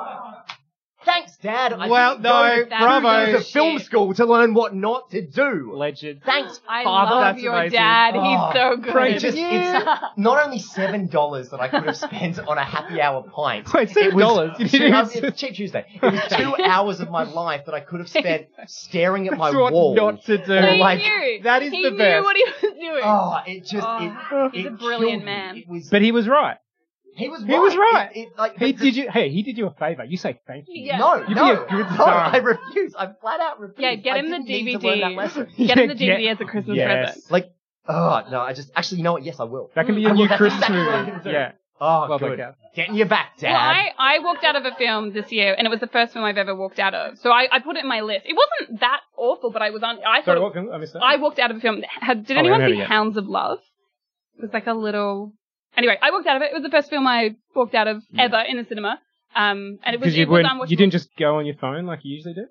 Thanks, Dad. I Well, didn't no, go to That's bravo. two years of film shit. school to learn what not to do. legend. Thanks, I Father. love That's your amazing. dad. Oh, He's so good. Frank, It's just, Yeah. it's not only seven dollars that I could have spent on a happy hour pint. Wait, seven it was dollars? You two- didn't uh, even- it's Cheap Tuesday. It was two hours of my life that I could have spent staring at my That's what wall. not to do. Or he like, knew. that is he the knew best. what he was doing. oh, it just, Oh, it, he's it a brilliant killed me. man. It was, But he was right. he was right. He was right. It, it, like, He the- did you. Hey, he did you a favor. You say thank you. Yeah. No, You be no, a good no, son. I refuse. I flat out refuse. Yeah, get I him the didn't need D V to learn D. that lesson. Get him the Yeah, D V D get- as a Christmas yes. present. Like, oh, no, I just, actually, you know what? Yes, I will. That can be I a will. new That's Christmas exactly what I'm movie. gonna do. Yeah. Oh, Well good. done, Gav. Getting you back, Dad. Well, I, I walked out of a film this year, and it was the first film I've ever walked out of. So I, I put it in my list. It wasn't that awful, but I was on. I Sorry, thought what film? I missed that. I walked out of a film. Had, did Oh, we anyone haven't see heard it yet. Hounds of Love? It was like a little. Anyway, I walked out of it. It was the first film I walked out of ever in the cinema. Um, and it was. Because you, it was weren't- unwatchable. you didn't just go on your phone like you usually do?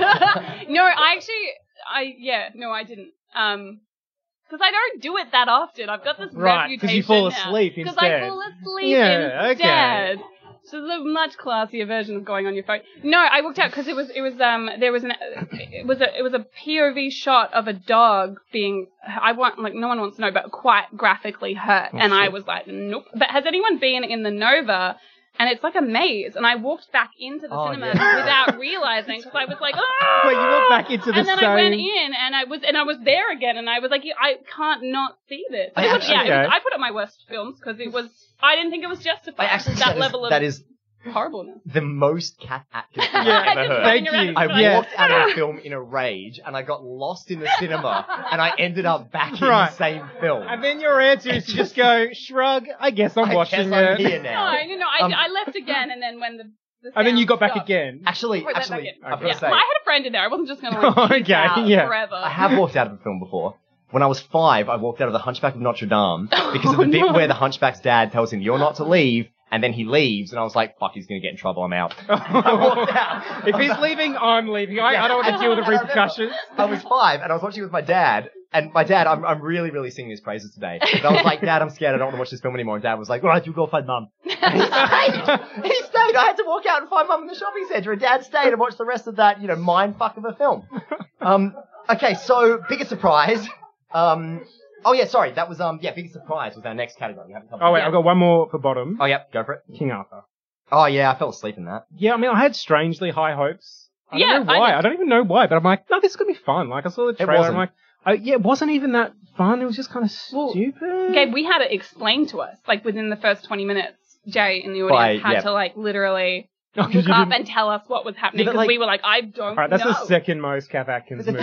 No, I actually, I yeah, no, I didn't. Um, because I don't do it that often. I've got this Right, 'cause reputation you fall now. asleep Because I instead. fall asleep Yeah, okay. instead. So it's a much classier version of going on your phone. No, I walked out because it was it was um there was an it was a it was a P O V shot of a dog being I want like no one wants to know but quite graphically hurt, Oh, and I shit. was like nope. But has anyone been in the Nova? And it's like a maze, and I walked back into the Oh, cinema yeah. without realizing because I was like, oh! Wait, you went back into the And then same... I went in, and I was and I was there again, and I was like, I can't not see this. I It was, actually- yeah, it was, okay. I put up my worst films because it was. I didn't think it was justified. I actually that that is, level of that is horribleness. the most Cat Atkins thing Yeah, I've ever Just heard. Thank running around you. the I cinema. Yeah. walked out of the film in a rage, and I got lost in the cinema, and I ended up back in Right. the same film. And then your answer is to just go, shrug, I guess I'm I watching guess I'm it. here No, now. no, no. I, Um, I left again, and then when the, the And then you sound got back stopped, again. Actually, I went back actually, in. I've got Yeah. to say, Well, I had a friend in there. I wasn't just going to like Okay, peace out yeah. forever. I have walked out of a film before. When I was five, I walked out of The Hunchback of Notre Dame because of the Oh, bit no. where the Hunchback's dad tells him, you're not to leave, and then he leaves, and I was like, fuck, he's going to get in trouble, I'm out. I walked out. If he's leaving, I'm leaving. I, I don't want to deal with the And I remember repercussions. I was five, and I was watching it with my dad, and my dad, I'm, I'm really, really singing his praises today. But I was like, Dad, I'm scared, I don't want to watch this film anymore. And Dad was like, alright, you go find Mum. And he stayed! He stayed! I had to walk out and find Mum in the shopping centre, and Dad stayed and watched the rest of that, you know, mind fuck of a film. Um, okay, so, biggest surprise. Um, oh yeah, sorry, that was, um, yeah, biggest surprise was our next category. We haven't covered Oh, wait, it. I've got one more for bottom. Oh, yeah, go for it. King Arthur. Oh yeah, I fell asleep in that. Yeah, I mean, I had strangely high hopes. I Yeah, don't know I why. did. I, don't even know why, but I'm like, no, this is going to be fun. Like, I saw the trailer, wasn't. I'm like, oh, yeah, it wasn't even that fun. It was just kind of Well, stupid. Gabe, we had it explained to us, like within the first twenty minutes. Jay in the audience By- had yeah. to like literally Oh, 'cause look you up didn't- and tell us what was happening Yeah, but, because like- we were like, I don't All right, that's know. the second most Kath Atkins movie.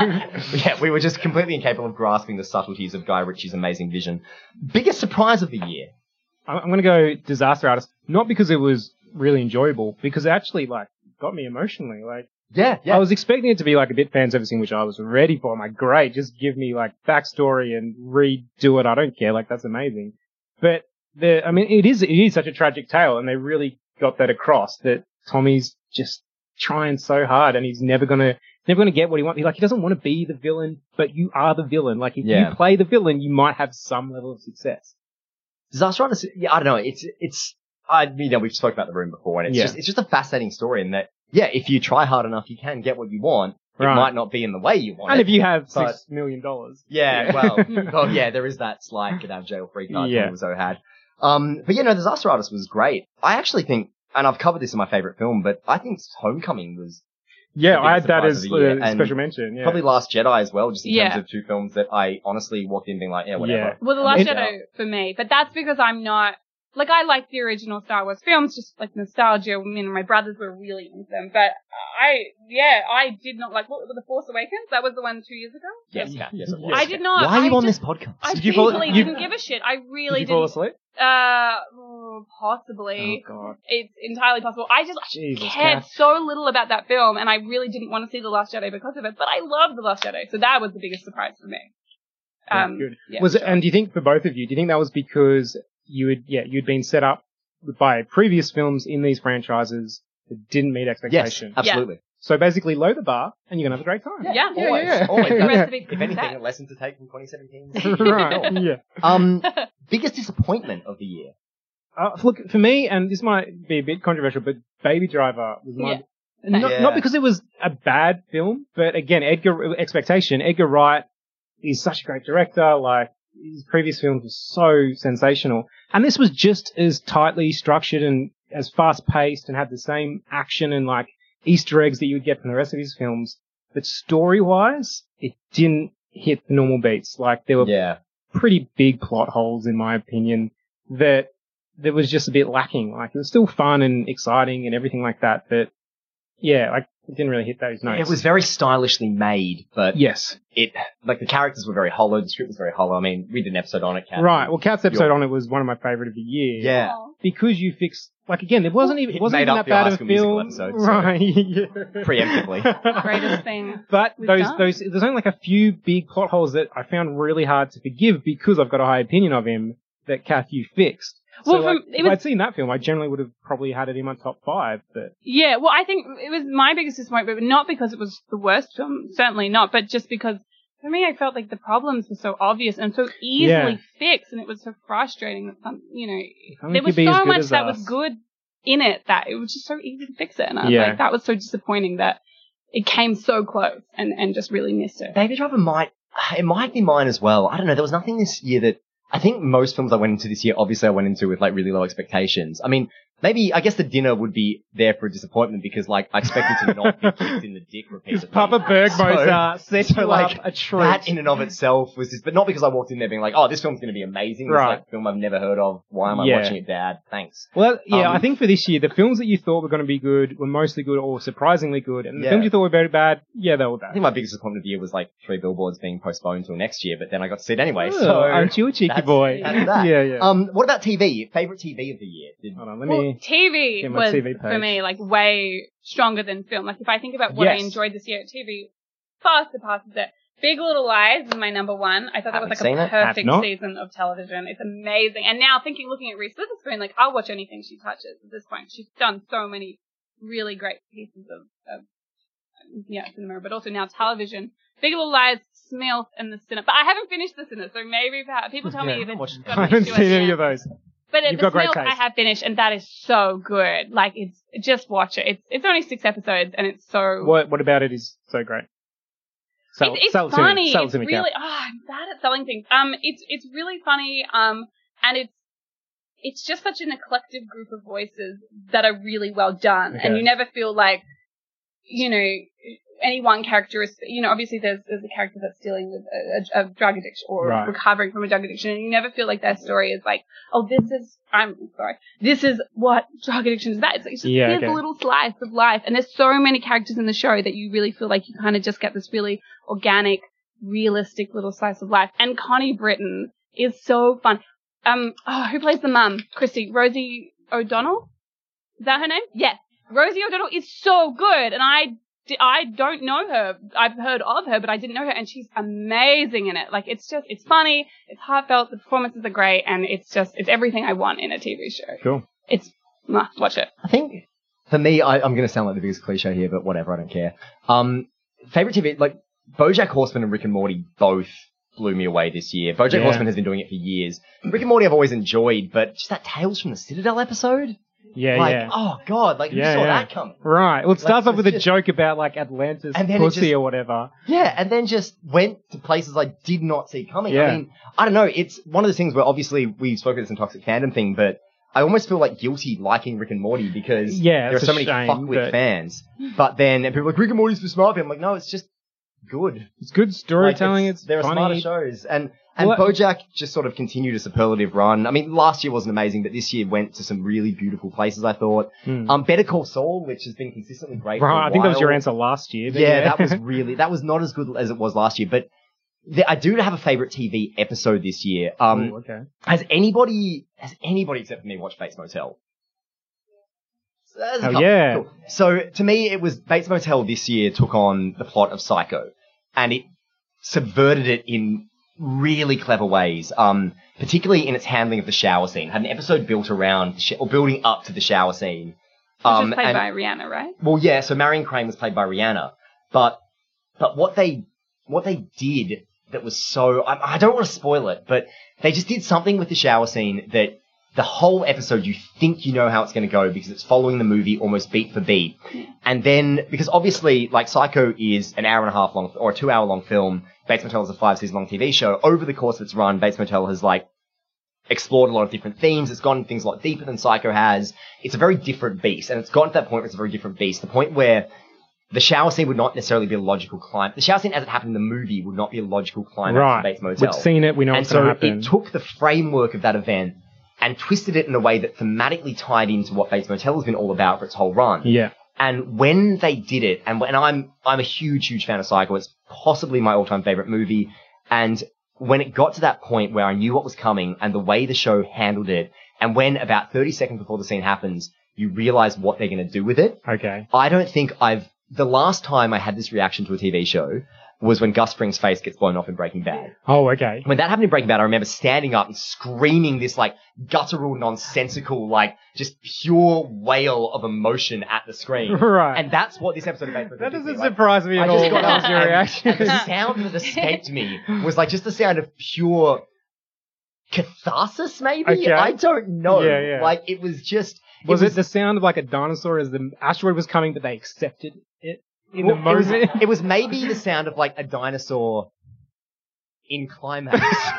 Yeah, we were just completely incapable of grasping the subtleties of Guy Ritchie's amazing vision. Biggest surprise of the year. I'm I'm going to go Disaster Artist, not because it was really enjoyable, because it actually, like, got me emotionally. Like, Yeah, yeah. I was expecting it to be like a bit fan servicing, which I was ready for. I'm like, great, just give me like backstory and redo it. I don't care. Like, that's amazing. But the, I mean, it is, it is such a tragic tale, and they really got that across that Tommy's just trying so hard, and he's never gonna, never gonna get what he wants. He like, he doesn't want to be the villain, but you are the villain. Like, if Yeah. you play the villain, you might have some level of success. Disaster Artist, yeah, I don't know. It's, it's, I, you know, we've spoke about The Room before, and it's Yeah. just, it's just a fascinating story in that, yeah, if you try hard enough, you can get what you want. it Right. might not be in the way you want And it. if you have but- six million dollars. Yeah, well, well, yeah, there is that slight get out of jail free card Yeah. Tony Wiseau had. Um, but yeah, no, Disaster Artist was great. I actually think, and I've covered this in my favorite film, but I think Homecoming was Yeah, the I had biggest that surprise as of the year, a and special mention. Yeah. probably Last Jedi as well, just in Yeah. terms of two films that I honestly walked in being like, yeah, whatever. Yeah. Well, The I'm Last missed Jedi out. for me, but that's because I'm not, like, I like the original Star Wars films, just like nostalgia. I mean, my brothers were really into them, but I, yeah, I did not like, what, The Force Awakens? That was the one two years ago? Yes, Kat, yes, it was. I did not. Why are you I on just, this podcast? I Did you fall- really you- didn't give a shit. I really Did you fall didn't. asleep? Uh, oh, possibly. Oh, God. It's entirely possible. I just I Jesus, cared Kath. so little about that film, and I really didn't want to see The Last Jedi because of it. But I loved The Last Jedi, so that was the biggest surprise for me. Um, Good. yeah, was it, sure. and do you think for both of you, do you think that was because you had, yeah, you'd been set up by previous films in these franchises that didn't meet Yes, expectation? absolutely. So basically, lower the bar, and you're gonna have a great time. Yeah, yeah, always, yeah. always. The That's- rest of it if comes anything, back. a lesson to take from twenty seventeen. right. Yeah. Um, biggest disappointment of the year. Uh, look, for me, and this might be a bit controversial, but Baby Driver was my. Yeah. Not, Yeah. not because it was a bad film, but again, Edgar expectation. Edgar Wright is such a great director. Like his previous films were so sensational, and this was just as tightly structured and as fast paced, and had the same action and like Easter eggs that you would get from the rest of his films. But story wise, it didn't hit the normal beats. Like there were Yeah. pretty big plot holes, in my opinion, that that was just a bit lacking. Like it was still fun and exciting and everything like that, but yeah, like it didn't really hit those notes. It was very stylishly made, but yes, it, like the characters were very hollow, the script was very hollow. I mean, we did an episode on it, Kat. right. Well, Kat's episode Your- on it was one of my favorite of the year. Yeah. Aw. because you fixed. Like again, it wasn't even it It wasn't made even up that for your bad High of a School Musical film, episode, so- right? yeah. Preemptively. Greatest thing. But We've those done. those there's only like a few big plot holes that I found really hard to forgive because I've got a high opinion of him that Kath you fixed. So Well, like, from- it if was- I'd seen that film, I generally would have probably had it in my top five. But Yeah, well, I think it was my biggest disappointment, but not because it was the worst film, certainly not, but just because for me, I felt like the problems were so obvious and so easily Yeah. fixed, and it was so frustrating that some, you know, only there could was be as so good much as that us. was good in it that it was just so easy to fix it, and I was Yeah. like, that was so disappointing that it came so close and, and just really missed it. Baby Driver might, it might be mine as well. I don't know. There was nothing this year that, I think most films I went into this year, obviously I went into with like really low expectations. I mean, maybe, I guess The Dinner would be there for a disappointment because like I expected to not be kicked in the dick repeatedly. Papa Bergmoser So- set so, you like, up a treat. That in and of itself was just, but not because I walked in there being like, oh, this film's going to be amazing. This Right. like film I've never heard of. Why am I Yeah. watching it, Dad? Thanks. Well, yeah, Um, I think for this year, the films that you thought were going to be good were mostly good or surprisingly good, and the Yeah. films you thought were very bad, yeah, they were I bad. think my biggest disappointment of the year was like Three Billboards being postponed till next year, but then I got to see it anyway. Oh, so aren't you a cheeky that's- boy? that's that. Yeah, yeah. Um, what about T V? Favorite T V of the year? Did, Hold on, let Well, me. T V get my was, T V for page. me, like, way stronger than film. Like, if I think about what I Yes. enjoyed this year at T V, far surpasses it. Big Little Lies is my number one. I thought that was Haven't like seen a it. Have perfect not. season of television. It's amazing. And now thinking, looking at Reese Witherspoon, like, I'll watch anything she touches at this point. She's done so many really great pieces of, of yeah, cinema, but also now television. Big Little Lies, Smilf, and The Sinner. But I haven't finished The Sinner, so maybe perhaps, people tell Yeah, me I that watched- you've I got to haven't do it seen any now. of those. But You've the got great Smilf I taste. have finished, and that is so good. Like, it's, just watch it. It's, it's only six episodes, and it's so, What What about it is so great? Sell, it's, it's sell it to me. funny. Sell it It's to me, really, Kat. ah, I'm bad at selling things. Um, it's, it's really funny, um, and it's, it's just such an eclectic group of voices that are really well done, and Okay. you never feel like, you know, any one character is, you know, obviously there's, there's a character that's dealing with a, a, a drug addiction or Right. recovering from a drug addiction, and you never feel like their story is like, oh, this is, I'm sorry, this is what drug addiction is about. It's, it's just Yeah, here's okay. a little slice of life, and there's so many characters in the show that you really feel like you kind of just get this really organic, realistic little slice of life. And Connie Britton is so fun. Um, oh, who plays the mum? Christy, Rosie O'Donnell? Is that her name? Yes. Rosie O'Donnell is so good, and I, di- I don't know her. I've heard of her, but I didn't know her, and she's amazing in it. Like, it's just, it's funny, it's heartfelt, the performances are great, and it's just, it's everything I want in a T V show. Cool. It's, mwah, watch it. I think for me, I, I'm going to sound like the biggest cliche here, but whatever, I don't care. Um, favorite T V, like BoJack Horseman and Rick and Morty both blew me away this year. BoJack Yeah. Horseman has been doing it for years. Rick and Morty I've always enjoyed, but just that Tales from the Citadel episode, Yeah, like, yeah. oh god, like Yeah, who saw yeah. that coming? Right. Well, it starts Like, off with a just- joke about like Atlantis And then it pussy just- or whatever. Yeah, and then just went to places I did not see coming. Yeah. I mean, I don't know. It's one of those things where obviously we spoke about this in Toxic Fandom thing, but I almost feel like guilty liking Rick and Morty because Yeah, there are it's so a many shame, fuckwit but- fans. But then and people are like Rick and Morty's for smart people. I'm like, no, it's just good. It's good Like, storytelling. it's- it's there are funny. smarter shows, and and Well, BoJack just sort of continued a superlative run. I mean, last year wasn't amazing, but this year went to some really beautiful places. I thought. Hmm. Um, Better Call Saul, which has been consistently great. for a Right. I think that was your while. answer last year. but Yeah, that was really that was not as good as it was last year. But the, I do have a favorite T V episode this year. Um, Ooh, okay. Has anybody has anybody except for me watched Bates Motel? There's a Oh, couple. yeah. Cool. So to me, it was Bates Motel this year took on the plot of Psycho, and it subverted it in really clever ways. Um, particularly in its handling of the shower scene. Had an episode built around the sh- or building up to the shower scene. Which Um, is played and- by Rihanna, right? well, yeah. So Marion Crane was played by Rihanna, but but what they what they did that was so I, I don't want to spoil it, but they just did something with the shower scene that the whole episode you think you know how it's going to go because it's following the movie almost beat for beat, and then because obviously like Psycho is an hour and a half long or a two hour long film, Bates Motel is a five season long T V show. Over the course of its run, Bates Motel has like explored a lot of different themes. It's gone things a lot deeper than Psycho has. It's a very different beast, and it's gotten to that point where it's a very different beast. The point where the shower scene would not necessarily be a logical climb. The shower scene, as it happened in the movie, would not be a logical climax Right. for Bates Motel. We've seen it. We know and what's so going to happen. it took the framework of that event and twisted it in a way that thematically tied into what Bates Motel has been all about for its whole run. Yeah. And when they did it, and when I'm I'm a huge, huge fan of Psycho. It's possibly my all-time favorite movie. And when it got to that point where I knew what was coming and the way the show handled it, and when about thirty seconds before the scene happens, you realize what they're going to do with it. Okay. I don't think I've... The last time I had this reaction to a T V show was when Gus Fring's face gets blown off in Breaking Bad. Oh, okay. When that happened in Breaking Bad, I remember standing up and screaming this, like, guttural, nonsensical, like, just pure wail of emotion at the screen. Right. And that's what this episode of Bates Motel That did to me. doesn't Like, surprise me I at just all. got That was up your and- reaction. and the sound that escaped me was like just the sound of pure catharsis, maybe? Okay. I don't know. Yeah, yeah. Like, it was just... Was it, the sound of like a dinosaur as the asteroid was coming, but they accepted it in Well, the it was, moment? it was maybe the sound of like a dinosaur in climax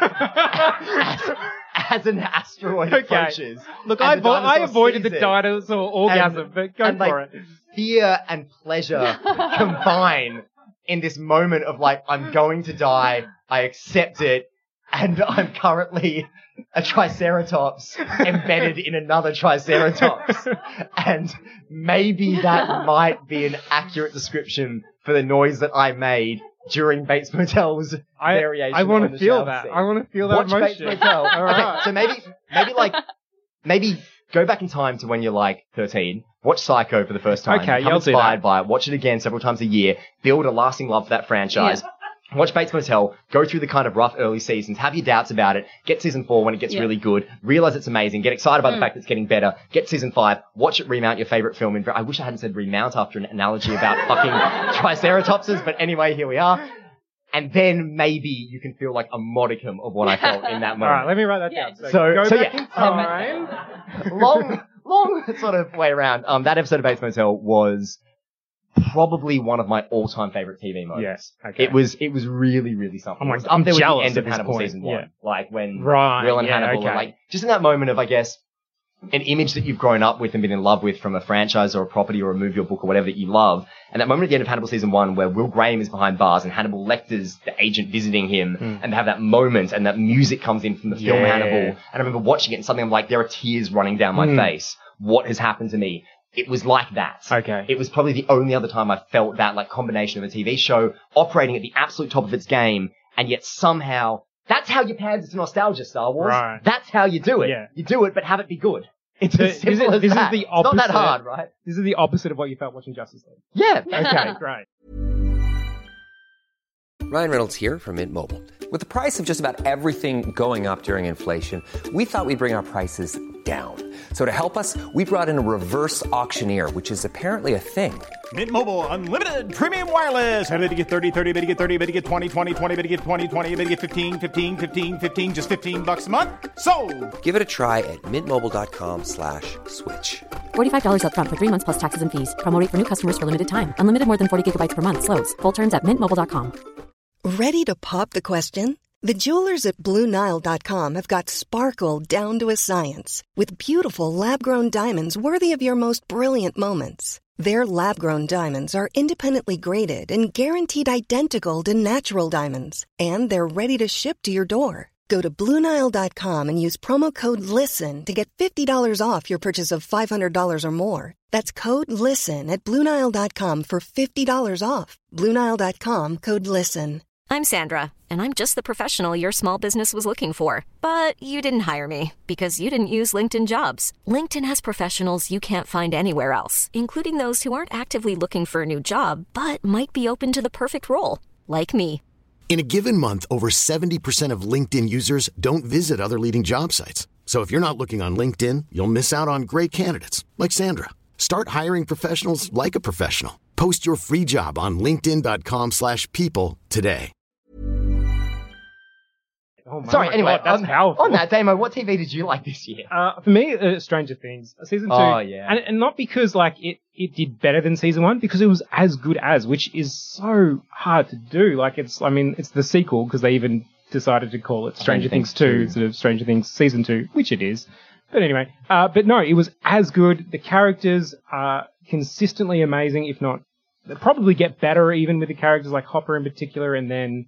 as, as an asteroid Okay. approaches. Look, and I, the avo- I dinosaur avoided the sees it. dinosaur orgasm, And- but go and, like, for it. Fear and pleasure combine in this moment of like, I'm going to die, I accept it, and I'm currently a Triceratops embedded in another Triceratops. And maybe that might be an accurate description for the noise that I made during Bates Motel's I, variation. I want on to the feel shower that. scene. I want to feel that Watch Bates emotion. Motel. All Okay, right. so maybe, maybe like, maybe go back in time to when you're like thirteen. Watch Psycho for the first time. Okay, Become I'll do inspired that. by it. Watch it again several times a year. Build a lasting love for that franchise. Watch Bates Motel. Go through the kind of rough early seasons. Have your doubts about it. Get season four when it gets Yeah. really good. Realize it's amazing. Get excited by the Mm. fact that it's getting better. Get season five. Watch it remount your favorite film. In, I wish I hadn't said remount after an analogy about fucking Triceratopses, but anyway, here we are. And then maybe you can feel like a modicum of what I felt in that All moment. right, let me write that Yeah. down. So, So- go so back yeah. in time. long, long sort of way around. Um, that episode of Bates Motel was probably one of my all-time favorite T V moments. Yes. Okay. It was, it was really, really something. Oh my- It was up I'm there with the jealous end at of this Hannibal point. season one. Yeah. Like when Right, Will and yeah, Hannibal are okay. like, just in that moment of, I guess, an image that you've grown up with and been in love with from a franchise or a property or a movie or book or whatever that you love. And that moment at the end of Hannibal season one where Will Graham is behind bars and Hannibal Lecter's the agent visiting him Mm. and they have that moment and that music comes in from the film Yeah. Hannibal. And I remember watching it and something I'm like, there are tears running down my Mm. face. What has happened to me? It was like that. Okay. It was probably the only other time I felt that like combination of a T V show operating at the absolute top of its game and yet somehow that's how you pander to nostalgia, Star Wars. Right. That's how you do it. Yeah. You do it, but have it be good. It's So as simple this is- as this is that. the It's not that opposite. hard, right? This is the opposite of what you felt watching Justice League. Yeah. Okay, great. Ryan Reynolds here from Mint Mobile. With the price of just about everything going up during inflation, we thought we'd bring our prices down. So to help us, we brought in a reverse auctioneer, which is apparently a thing. Mint Mobile Unlimited Premium Wireless. How to get thirty, thirty, bit to get thirty, bit to get twenty, twenty, twenty, bit to get twenty, twenty, bit to get fifteen, fifteen, fifteen, fifteen, just fifteen bucks a month? Sold! Give it a try at mintmobile.com slash switch. forty-five dollars up front for three months plus taxes and fees. Promo rate for new customers for limited time. Unlimited more than forty gigabytes per month. Slows full terms at mint mobile dot com. Ready to pop the question? The jewelers at Blue Nile dot com have got sparkle down to a science with beautiful lab-grown diamonds worthy of your most brilliant moments. Their lab-grown diamonds are independently graded and guaranteed identical to natural diamonds, and they're ready to ship to your door. Go to Blue Nile dot com and use promo code LISTEN to get fifty dollars off your purchase of five hundred dollars or more. That's code LISTEN at Blue Nile dot com for fifty dollars off. Blue Nile dot com, code LISTEN. I'm Sandra, and I'm just the professional your small business was looking for. But you didn't hire me because you didn't use LinkedIn Jobs. LinkedIn has professionals you can't find anywhere else, including those who aren't actively looking for a new job, but might be open to the perfect role, like me. In a given month, over seventy percent of LinkedIn users don't visit other leading job sites. So if you're not looking on LinkedIn, you'll miss out on great candidates like Sandra. Start hiring professionals like a professional. Post your free job on linkedin.com slash people today. Oh my Sorry, God, anyway, that's on, powerful. on that, Damo, what T V did you like this year? Uh, for me, uh, Stranger Things, season two. Oh, yeah. And, and not because, like, it, it did better than season one, because it was as good as, which is so hard to do. Like, it's, I mean, it's the sequel, because they even decided to call it Stranger, Stranger Things, Things two two. instead of Stranger Things season two, which it is. But anyway, uh, but no, it was as good. The characters are consistently amazing, if not, they probably get better even with the characters like Hopper in particular, and then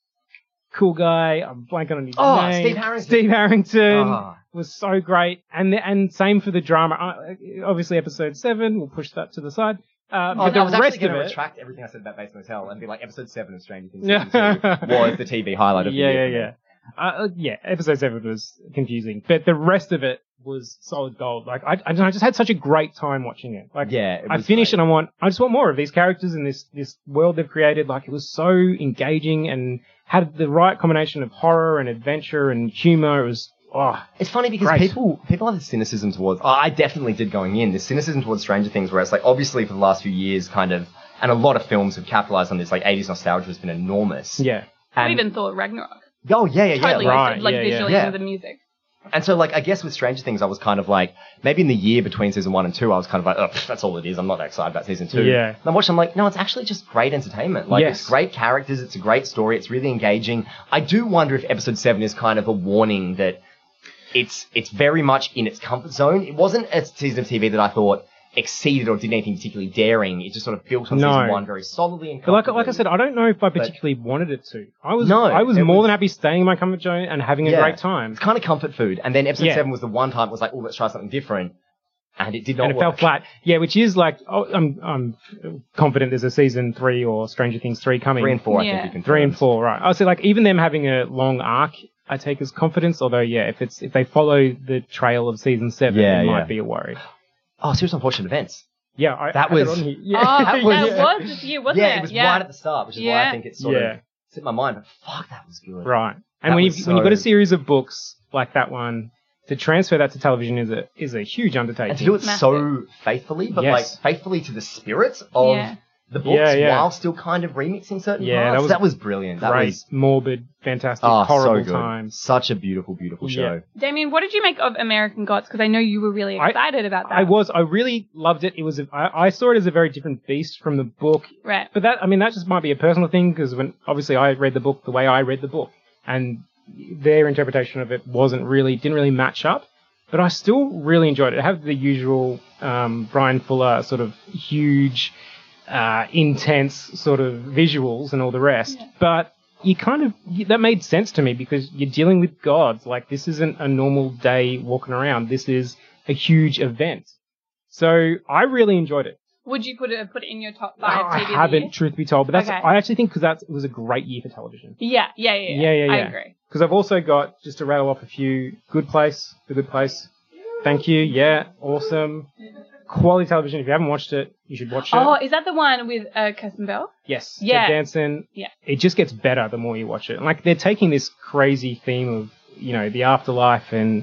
cool guy, I'm blanking on his Oh, name. Steve Harrington. Steve Harrington Oh. was so great, and the, and same for the drama. Uh, obviously, episode seven, we'll push that to the side. Uh, Oh, but no, I was the actually rest of going to it, retract everything I said about Bates Motel and be like, episode seven of Stranger Things Yeah. season two was the T V highlight of the yeah, year. yeah, yeah. Uh, yeah, episode seven was confusing, but the rest of it was solid gold. Like I, I, don't know, I just had such a great time watching it. Like, Yeah, it I was finished great. and I want, I just want more of these characters in this this world they've created. Like, it was so engaging and had the right combination of horror and adventure and humor. It was, oh, It's funny because Great. people people have this cynicism towards. Oh, I definitely did going in. This cynicism towards Stranger Things, where it's like obviously for the last few years, kind of, and a lot of films have capitalized on this. Like eighties nostalgia has been enormous. yeah. I And, even thought Ragnarok. oh yeah, yeah, yeah. Totally, like- Right, like yeah, yeah. visually Yeah. and the music. And so, like, I guess with Stranger Things, I was kind of like, maybe in the year between season one and two, I was kind of like, oh, pff, that's all it is. I'm not that excited about season two. Yeah. And I watched, I'm like, no, it's actually just great entertainment. Like, Yes. it's great characters, it's a great story, it's really engaging. I do wonder if episode seven is kind of a warning that it's it's very much in its comfort zone. It wasn't a season of T V that I thought exceeded or did anything particularly daring. It just sort of built on No. season one very solidly and But like, comfortably. like I said, I don't know if I particularly wanted it to. I was, No, I was it more was- than happy staying in my comfort zone and having a Yeah. great time. It's kind of comfort food. And then episode Yeah. seven was the one time it was like, oh, let's try something different. And it did not And it work. fell flat. Yeah, which is like, oh, I'm, I'm confident there's a season three or Stranger Things three coming. Three and four, I Yeah. think you can. Three and four, right. I say like, even them having a long arc, I take as confidence, although yeah, if it's, if they follow the trail of season seven, Yeah, it yeah. might be a worry. Oh, serious unfortunate events. Yeah, I, That I had it was- on here. Oh, Yeah. that was- was this year, wasn't yeah, it? it was yeah. right at the start, which is why Yeah. I think it sort Yeah. of slipped my mind. But fuck, that was good. Right. And That when you was when you got a so- series of books like that one, to transfer that to television is a is a huge undertaking. And to do it Massive. so faithfully, but Yes. like faithfully to the spirit of Yeah. the books, Yeah, yeah. while still kind of remixing certain Yeah, parts. that was brilliant. That Great, was morbid, fantastic, oh, horrible so good. times. Such a beautiful, beautiful show. Yeah. Damien, what did you make of American Gods? Because I know you were really I- excited about that. I was, I really loved it. It was, a, I, I saw it as a very different beast from the book. Right. But that, I mean, that just might be a personal thing because when obviously I read the book the way I read the book, and their interpretation of it wasn't really, didn't really match up. But I still really enjoyed it. It had the usual um, Brian Fuller sort of huge, uh, intense sort of visuals and all the rest. But you kind of, you, that made sense to me because you're dealing with gods. Like, this isn't a normal day walking around. This is a huge event. So I really enjoyed it. Would you put it put it in your top Oh, five I T V of the haven't, year? truth be told. But that's, Okay. I actually think because that was a great year for television. Yeah, yeah, yeah, Yeah, yeah, yeah. I agree. Because I've also got, just to rattle off a few, Good Place, The Good Place. Thank you. Yeah, awesome. Quality television. If you haven't watched it, you should watch it. Oh, is that the one with uh, Kirsten Bell? Yes. yeah. Ted Danson. Yeah. It just gets better the more you watch it. And like, they're taking this crazy theme of, you know, the afterlife and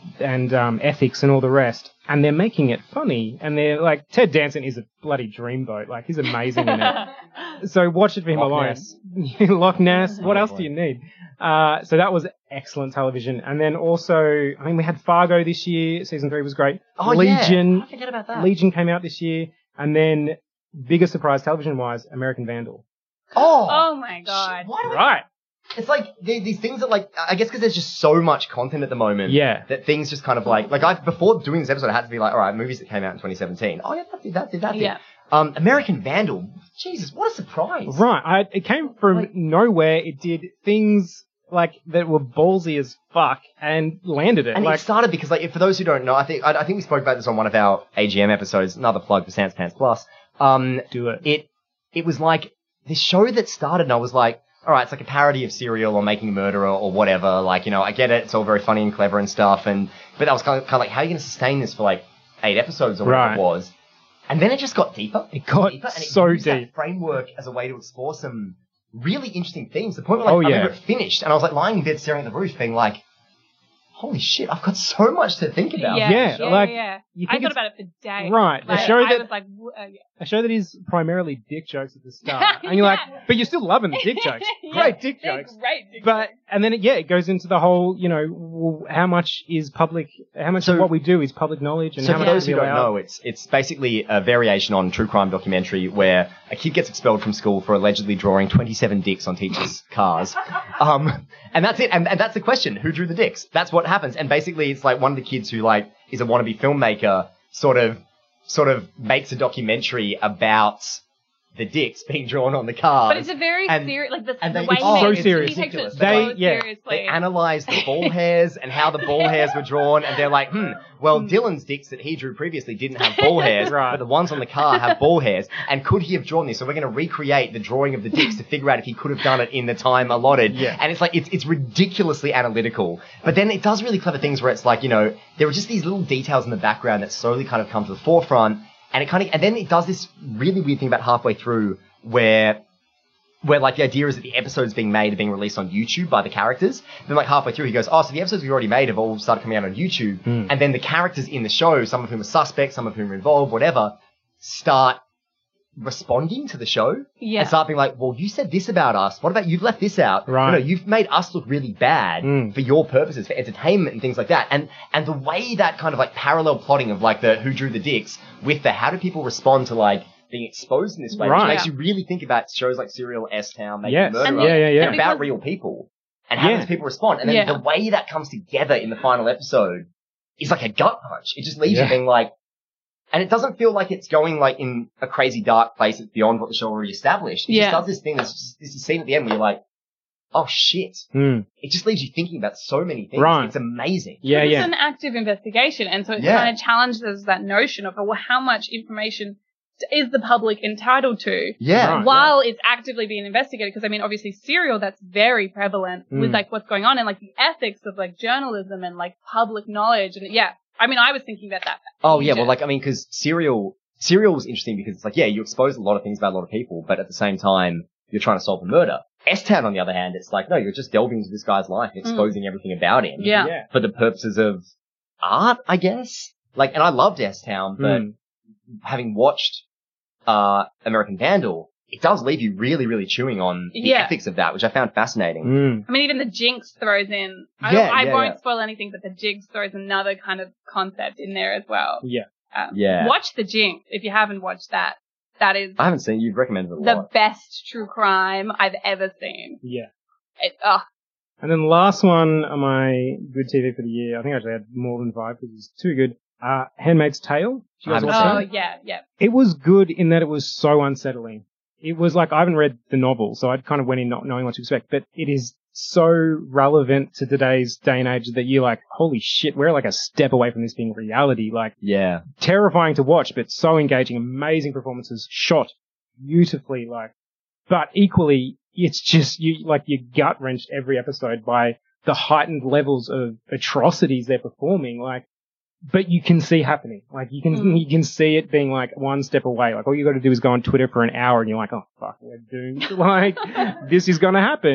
and um, ethics and all the rest, and they're making it funny. And they're like, Ted Danson is a bloody dreamboat. Like, he's amazing in it. So watch it for him Loch alone. Ness. Loch Ness. What Oh, else boy. do you need? Uh, so that was excellent television. And then also, I mean, we had Fargo this year. Season three was great. Oh, Legion. yeah. I forget about that. Legion came out this year. And then, bigger surprise television-wise, American Vandal. Oh, Oh my god. why do we- Right. It's like they- these things that, like, I guess because there's just so much content at the moment. Yeah. That things just kind of like, like I before doing this episode, I had to be like, all right, movies that came out in twenty seventeen. Oh yeah, that did that, did that. Did. Yeah. Um, American Vandal. Jesus, what a surprise. Right. I, it came from Like- nowhere. It did things like that were ballsy as fuck and landed it. And like, it started because, like, for those who don't know, I think I, I think we spoke about this on one of our A G M episodes. Another plug for Sans Pants Plus. Um, do it. it it was like this show that started, and I was like, all right, it's like a parody of Serial or Making a Murderer or whatever. Like, you know, I get it. It's all very funny and clever and stuff. And but that was kind of, kind of like, how are you going to sustain this for like eight episodes or whatever Right. it was? And then it just got deeper. It got deeper, and it so used that deep. framework as a way to explore some really interesting themes. The point where, like, Oh, I yeah. remember it finished, and I was like lying in bed staring at the roof, being like, holy shit, I've got so much to think about. Yeah, Yeah, yeah, like, yeah. you I think thought it's- about it for days. Right, the Like, show I that- was like, w- uh, yeah. A show that is primarily dick jokes at the start. And you're like, Yeah. but you're still loving the dick jokes. Yeah, Great dick they're jokes. Great dick But, jokes. and then, it, yeah, it goes into the whole, you know, well, how much is public, how much So- of what we do is public knowledge and So how for much those is who don't allowed. know, it's it's basically a variation on true crime documentary where a kid gets expelled from school for allegedly drawing twenty-seven dicks on teachers' cars. Um, and that's it. And, and that's the question. Who drew the dicks? That's what happens. And basically it's like one of the kids who like is a wannabe filmmaker sort of sort of makes a documentary about the dicks being drawn on the cars. But it's a very and- serious, like the, and the they- way it's he so makes it, serious. he takes it Ridiculous. so They- yeah, seriously. They analyze the ball hairs and how the ball hairs were drawn, and they're like, hmm, well, Dylan's dicks that he drew previously didn't have ball hairs, Right. but the ones on the car have ball hairs. And could he have drawn this? So we're going to recreate the drawing of the dicks to figure out if he could have done it in the time allotted. Yeah. And it's like, it's, it's ridiculously analytical. But then it does really clever things where it's like, you know, there are just these little details in the background that slowly kind of come to the forefront. And it kind of, and then it does this really weird thing about halfway through where where like the idea is that the episodes being made are being released on YouTube by the characters. Then like halfway through he goes, oh, so the episodes we've already made have all started coming out on YouTube. Mm. And then the characters in the show, some of whom are suspects, some of whom are involved, whatever, start responding to the show. Yeah. And start being like, well, you said this about us. What about, you've left this out. Right. No, no, you've made us look really bad Mm. for your purposes, for entertainment and things like that. And, and the way that kind of like parallel plotting of like the who drew the dicks with the how do people respond to like being exposed in this way, Right. which makes you really think about shows like Serial, S-Town, Making Yes. Murderer, And- yeah, yeah, yeah. and about Because- real people. And how Yeah. those people respond. And then Yeah. the way that comes together in the final episode is like a gut punch. It just leaves Yeah. you being like, and it doesn't feel like it's going like in a crazy dark place that's beyond what the show already established. It Yeah. just does this thing, there's just this scene at the end where you're like, oh shit. Mm. It just leaves you thinking about so many things. Right. It's amazing. Yeah, Because yeah. It's an active investigation, and so it Yeah. kind of challenges that notion of, well, how much information is the public entitled to Yeah. Right. while it's actively being investigated? Because I mean, obviously, Serial, that's very prevalent with Mm. like what's going on and like the ethics of like journalism and like public knowledge, and yeah, I mean, I was thinking about that. Oh yeah, ages. well like, I mean, cause Serial, Serial was interesting because it's like, yeah, you expose a lot of things about a lot of people, but at the same time, you're trying to solve a murder. S-Town, on the other hand, it's like, no, you're just delving into this guy's life, and exposing everything about him. Yeah. Yeah. For the purposes of art, I guess. Like, and I loved S-Town, but Mm. having watched, uh, American Vandal, it does leave you really, really chewing on the Yeah. ethics of that, which I found fascinating. Mm. I mean, even the Jinx throws in. I, Yeah, don't, I yeah, won't yeah. spoil anything, but the Jinx throws another kind of concept in there as well. Yeah. Um, Yeah. Watch the Jinx if you haven't watched that. That is I haven't seen, you've recommended it a the lot. best true crime I've ever seen. Yeah. It, oh, And then the last one on my good T V for the year, I think I actually had more than five because it's too good. Uh, Handmaid's Tale. Did you I guys haven't watch seen oh that? yeah, yeah. It was good in that it was so unsettling. It was like, I haven't read the novel, so I kind of went in not knowing what to expect, but it is so relevant to today's day and age that you're like, holy shit, we're like a step away from this being reality. Like, Yeah. terrifying to watch, but so engaging, amazing performances, shot beautifully, like, but equally, it's just, you, like, you're gut wrenched every episode by the heightened levels of atrocities they're performing, like, but you can see happening. Like, you can, Mm. you can see it being like one step away. Like, all you gotta do is go on Twitter for an hour and you're like, oh fuck, we're doomed. Like, this is gonna happen.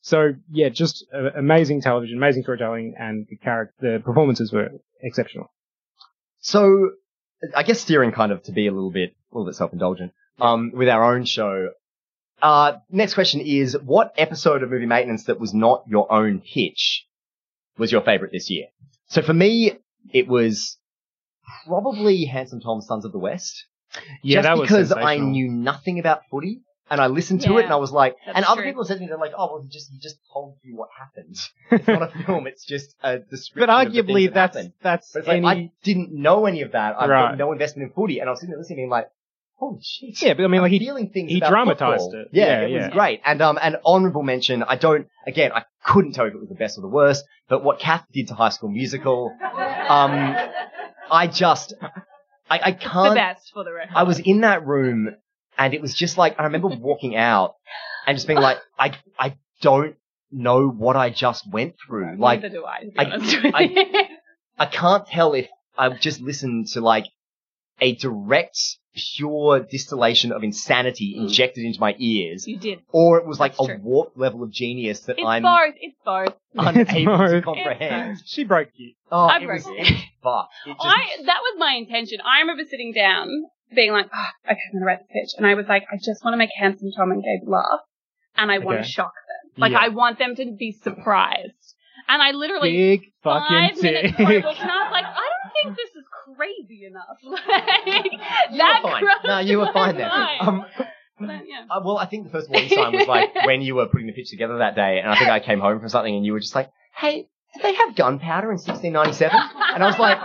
So yeah, just uh, amazing television, amazing storytelling, and the character, the performances were exceptional. So, I guess steering kind of to be a little bit, a little bit self-indulgent, um, with our own show. Uh, next question is, what episode of Movie Maintenance that was not your own pitch was your favorite this year? So for me, it was probably Handsome Tom's Sons of the West. Yeah, just that was because I sensational. knew nothing about footy. And I listened to Yeah, it and I was like, that's and other true. people said to me, they're like, oh, well, he just, he just told you what happened. It's not a film, it's just a description But of the things arguably, that that's happened. that's But it's like, any. I didn't know any of that. I've Right. got no investment in footy. And I was sitting there listening being like, holy shit. Yeah, but I mean, I'm like, he- feeling things he about dramatized football. it. Yeah, Yeah, it was yeah. great. And, um, an honorable mention, I don't, again, I couldn't tell you if it was the best or the worst, but what Kath did to High School Musical, um, I just, I, I The can't, best, for the record. I was in that room and it was just like, I remember walking out and just being like, I, I don't know what I just went through. Like, Neither do I, to be I- honest with I- you. I can't tell if I've just listened to like a direct, pure distillation of insanity injected into my ears, You did. or it was like That's a true. warped level of genius that It's I'm both. It's both. unable to both. comprehend. She broke you. Oh, I it was, broke it was fucked. It just, I that was my intention. I remember sitting down, being like, oh, "Okay, I'm gonna write this pitch," and I was like, "I just want to make Handsome Tom and Gabe laugh, and I want Okay. to shock them. Like, Yeah. I want them to be surprised." And I literally Big fucking five minutes tick. before I walked in, I was like, "I don't think this is crazy enough." Like, you that were fine. crossed No, you were my fine there. mind. Um, But, yeah. uh, well, I think the first warning sign was like when you were putting the pitch together that day, and I think I came home from something, and you were just like, "Hey, did they have gunpowder in sixteen ninety-seven?" And I was like,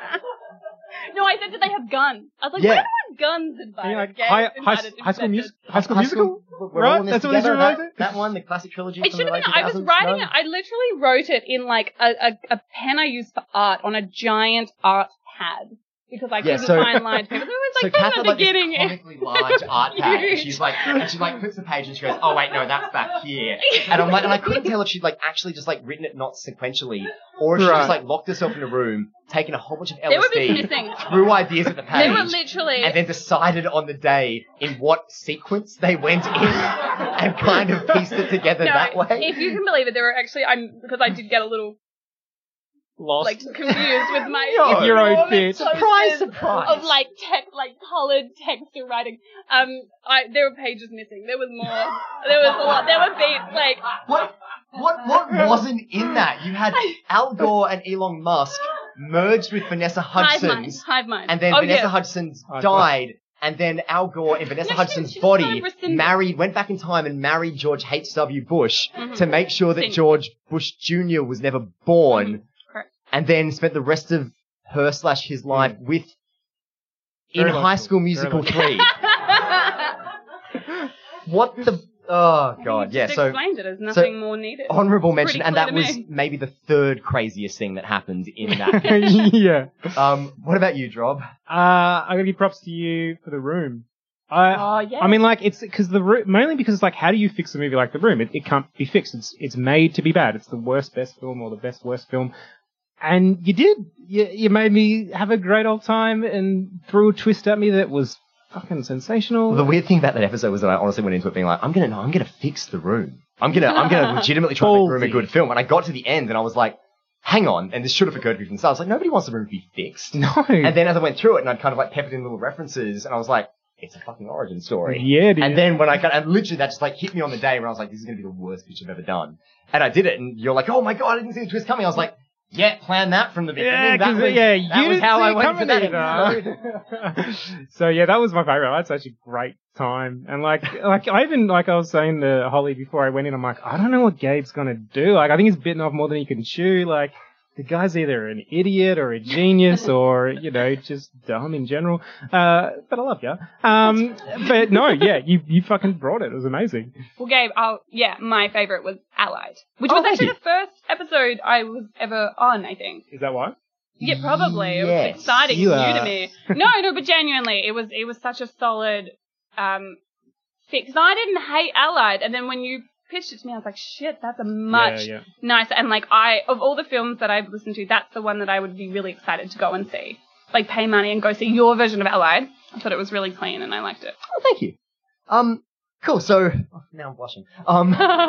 No, I said, did they have guns? I was like, Yeah. why do guns invited? I mean, like, Gabe high, high, invited high school invented. music, high school High musical, School- we're all right? in this That's what they together, realized that, it. that one, the classic trilogy. It from should the have been. late I was two thousands, writing no? it. I literally wrote it in like a, a, a pen I used for art on a giant art pad because I Yeah, couldn't so- find line paper. It was So like Kath from had the like this beginning. comically large art pad, and she's like, and she like flips the page and she goes, "Oh wait, no, that's back here." And I'm like, and I couldn't tell if she'd like actually just like written it not sequentially, or if she Right. just like locked herself in a room, taken a whole bunch of L There S were bits D, missing. threw ideas at the page, They were literally. and then decided on the day in what sequence they went in, and kind of pieced it together no, that way. if you can believe it, there were actually. I'm because I did get a little Lost. like confused with my No, your own all the pitch. posters Surprise, surprise. of like tech, like coloured texture writing. Um, I there were pages missing. There was more. There was a lot. There were beats like. What? What? What wasn't in that? You had Al Gore and Elon Musk merged with Vanessa Hive mind, Hudson's, hive mind. and then oh, Vanessa yeah. Hudson's Hive died, and then Al Gore in Vanessa No, she Hudson's didn't. She just body kind of rescinded. married, went back in time and married George H W. Bush Mhm. to make sure that Sing. George Bush Junior was never born, Mhm. Correct. and then spent the rest of her slash his life with in Very High logical. School Very Musical logical. three. What the? Oh god, You yeah. just So explained it. There's nothing more needed. honorable Pretty mention, and clear that to was me. maybe the third craziest thing that happened in that. pitch. yeah. um, what about you, Drob? Uh, I'm gonna give props to you for The Room. I, Oh yeah. I mean, like, it's because the Room, mainly because it's like, how do you fix a movie like The Room? It, it can't be fixed. It's it's made to be bad. It's the worst best film or the best worst film, and you did. You you made me have a great old time and threw a twist at me that was fucking sensational. Well, the weird thing about that episode was that I honestly went into it being like, I'm gonna, no, I'm gonna fix The Room. I'm gonna, I'm gonna legitimately try to make The Room a Ballsy. good film. And I got to the end and I was like, hang on, and this should have occurred to me from the start. I was like, nobody wants The Room to be fixed. no. And then as I went through it and I'd kind of like peppered in little references, and I was like, it's a fucking origin story. yeah, dude. And then when I got, and literally that just like hit me on the day when I was like, this is going to be the worst pitch I've ever done. And I did it, and you're like, oh my god, I didn't see the twist coming. I was like, yeah, plan that from the beginning. Yeah, that 'cause, was, yeah, that you was didn't how see I it went coming to that either. episode. So yeah, that was my favorite. I had such a great time, and like, like I even like I was saying to Holly before I went in, I'm like, I don't know what Gabe's gonna do. Like, I think he's bitten off more than he can chew. Like, the guy's either an idiot or a genius or you know just dumb in general. Uh, but I love you. Um, but no, yeah, you you fucking brought it. It was amazing. Well, Gabe, oh, yeah, my favourite was Allied, which Oh, was thank actually you. the first episode I was ever on, I think. Is that why? Yeah, probably. It Yes. was exciting You and new are- to me. No, no, but genuinely, it was it was such a solid um fix. I didn't hate Allied, and then when you pitched it to me, I was like, shit, that's a much Yeah, yeah. nicer. And like, I of all the films that I've listened to, that's the one that I would be really excited to go and see. Like, pay money and go see your version of Allied. I thought it was really clean, and I liked it. Oh, thank you. Um, cool. So oh, now I'm blushing. Um,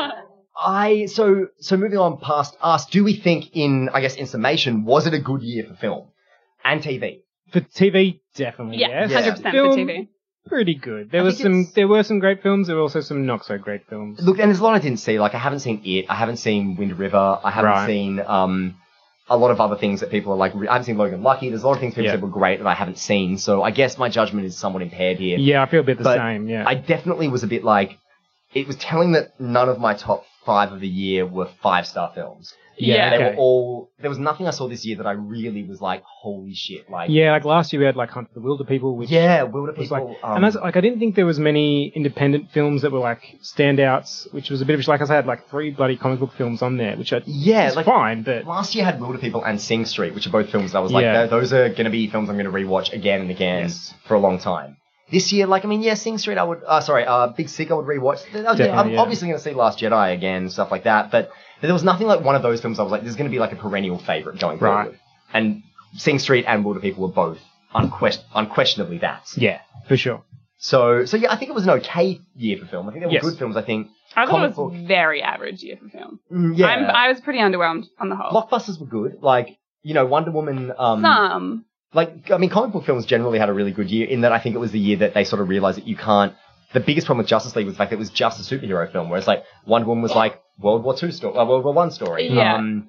I so so moving on past us, do we think in I guess in summation, was it a good year for film and T V? For T V, definitely Yeah, yes. hundred percent Film, for T V. Pretty good. There I was think some. it's- There were some great films. There were also some not so great films. Look, and there's a lot I didn't see. Like I haven't seen It. I haven't seen Wind River. I haven't Right. seen um a lot of other things that people are like. I haven't seen Logan Lucky. There's a lot of things people Yeah. said were great that I haven't seen. So I guess my judgment is somewhat impaired here. Yeah, I feel a bit the But same. Yeah. I definitely was a bit like, it was telling that none of my top five of the year were five star films. Yeah, They okay. were all, there was nothing I saw this year that I really was like, holy shit. Like, Yeah, like last year we had like Hunt for the Wilder People, which yeah, Wilder was People. like, um, and that's like I didn't think there was many independent films that were like standouts, which was a bit of like I had like three bloody comic book films on there, which are yeah, it's like, fine, but last year had Wilder People and Sing Street, which are both films that I was like, Yeah. "Th- those are going to be films I'm going to rewatch again and again Yes. for a long time. This year, like, I mean, yeah, Sing Street, I would, uh, sorry, uh, Big Sick, I would rewatch. I'm Definitely, yeah. obviously going to see Last Jedi again, stuff like that, but there was nothing like one of those films I was like, this is going to be like a perennial favorite going Right. forward. And Sing Street and Wilder People were both unquest- unquestionably that. yeah, for sure. So, so yeah, I think it was an okay year for film. I think they were Yes. good films, I think. I thought Comic it was book- a very average year for film. Mm, yeah. I'm, I was pretty underwhelmed on the whole. Blockbusters were good. Like, you know, Wonder Woman, um, Some. like, I mean, comic book films generally had a really good year in that I think it was the year that they sort of realized that you can't, the biggest problem with Justice League was the fact that it was just a superhero film, whereas like Wonder Woman was like World War Two story, uh, World War One story. Yeah. Um,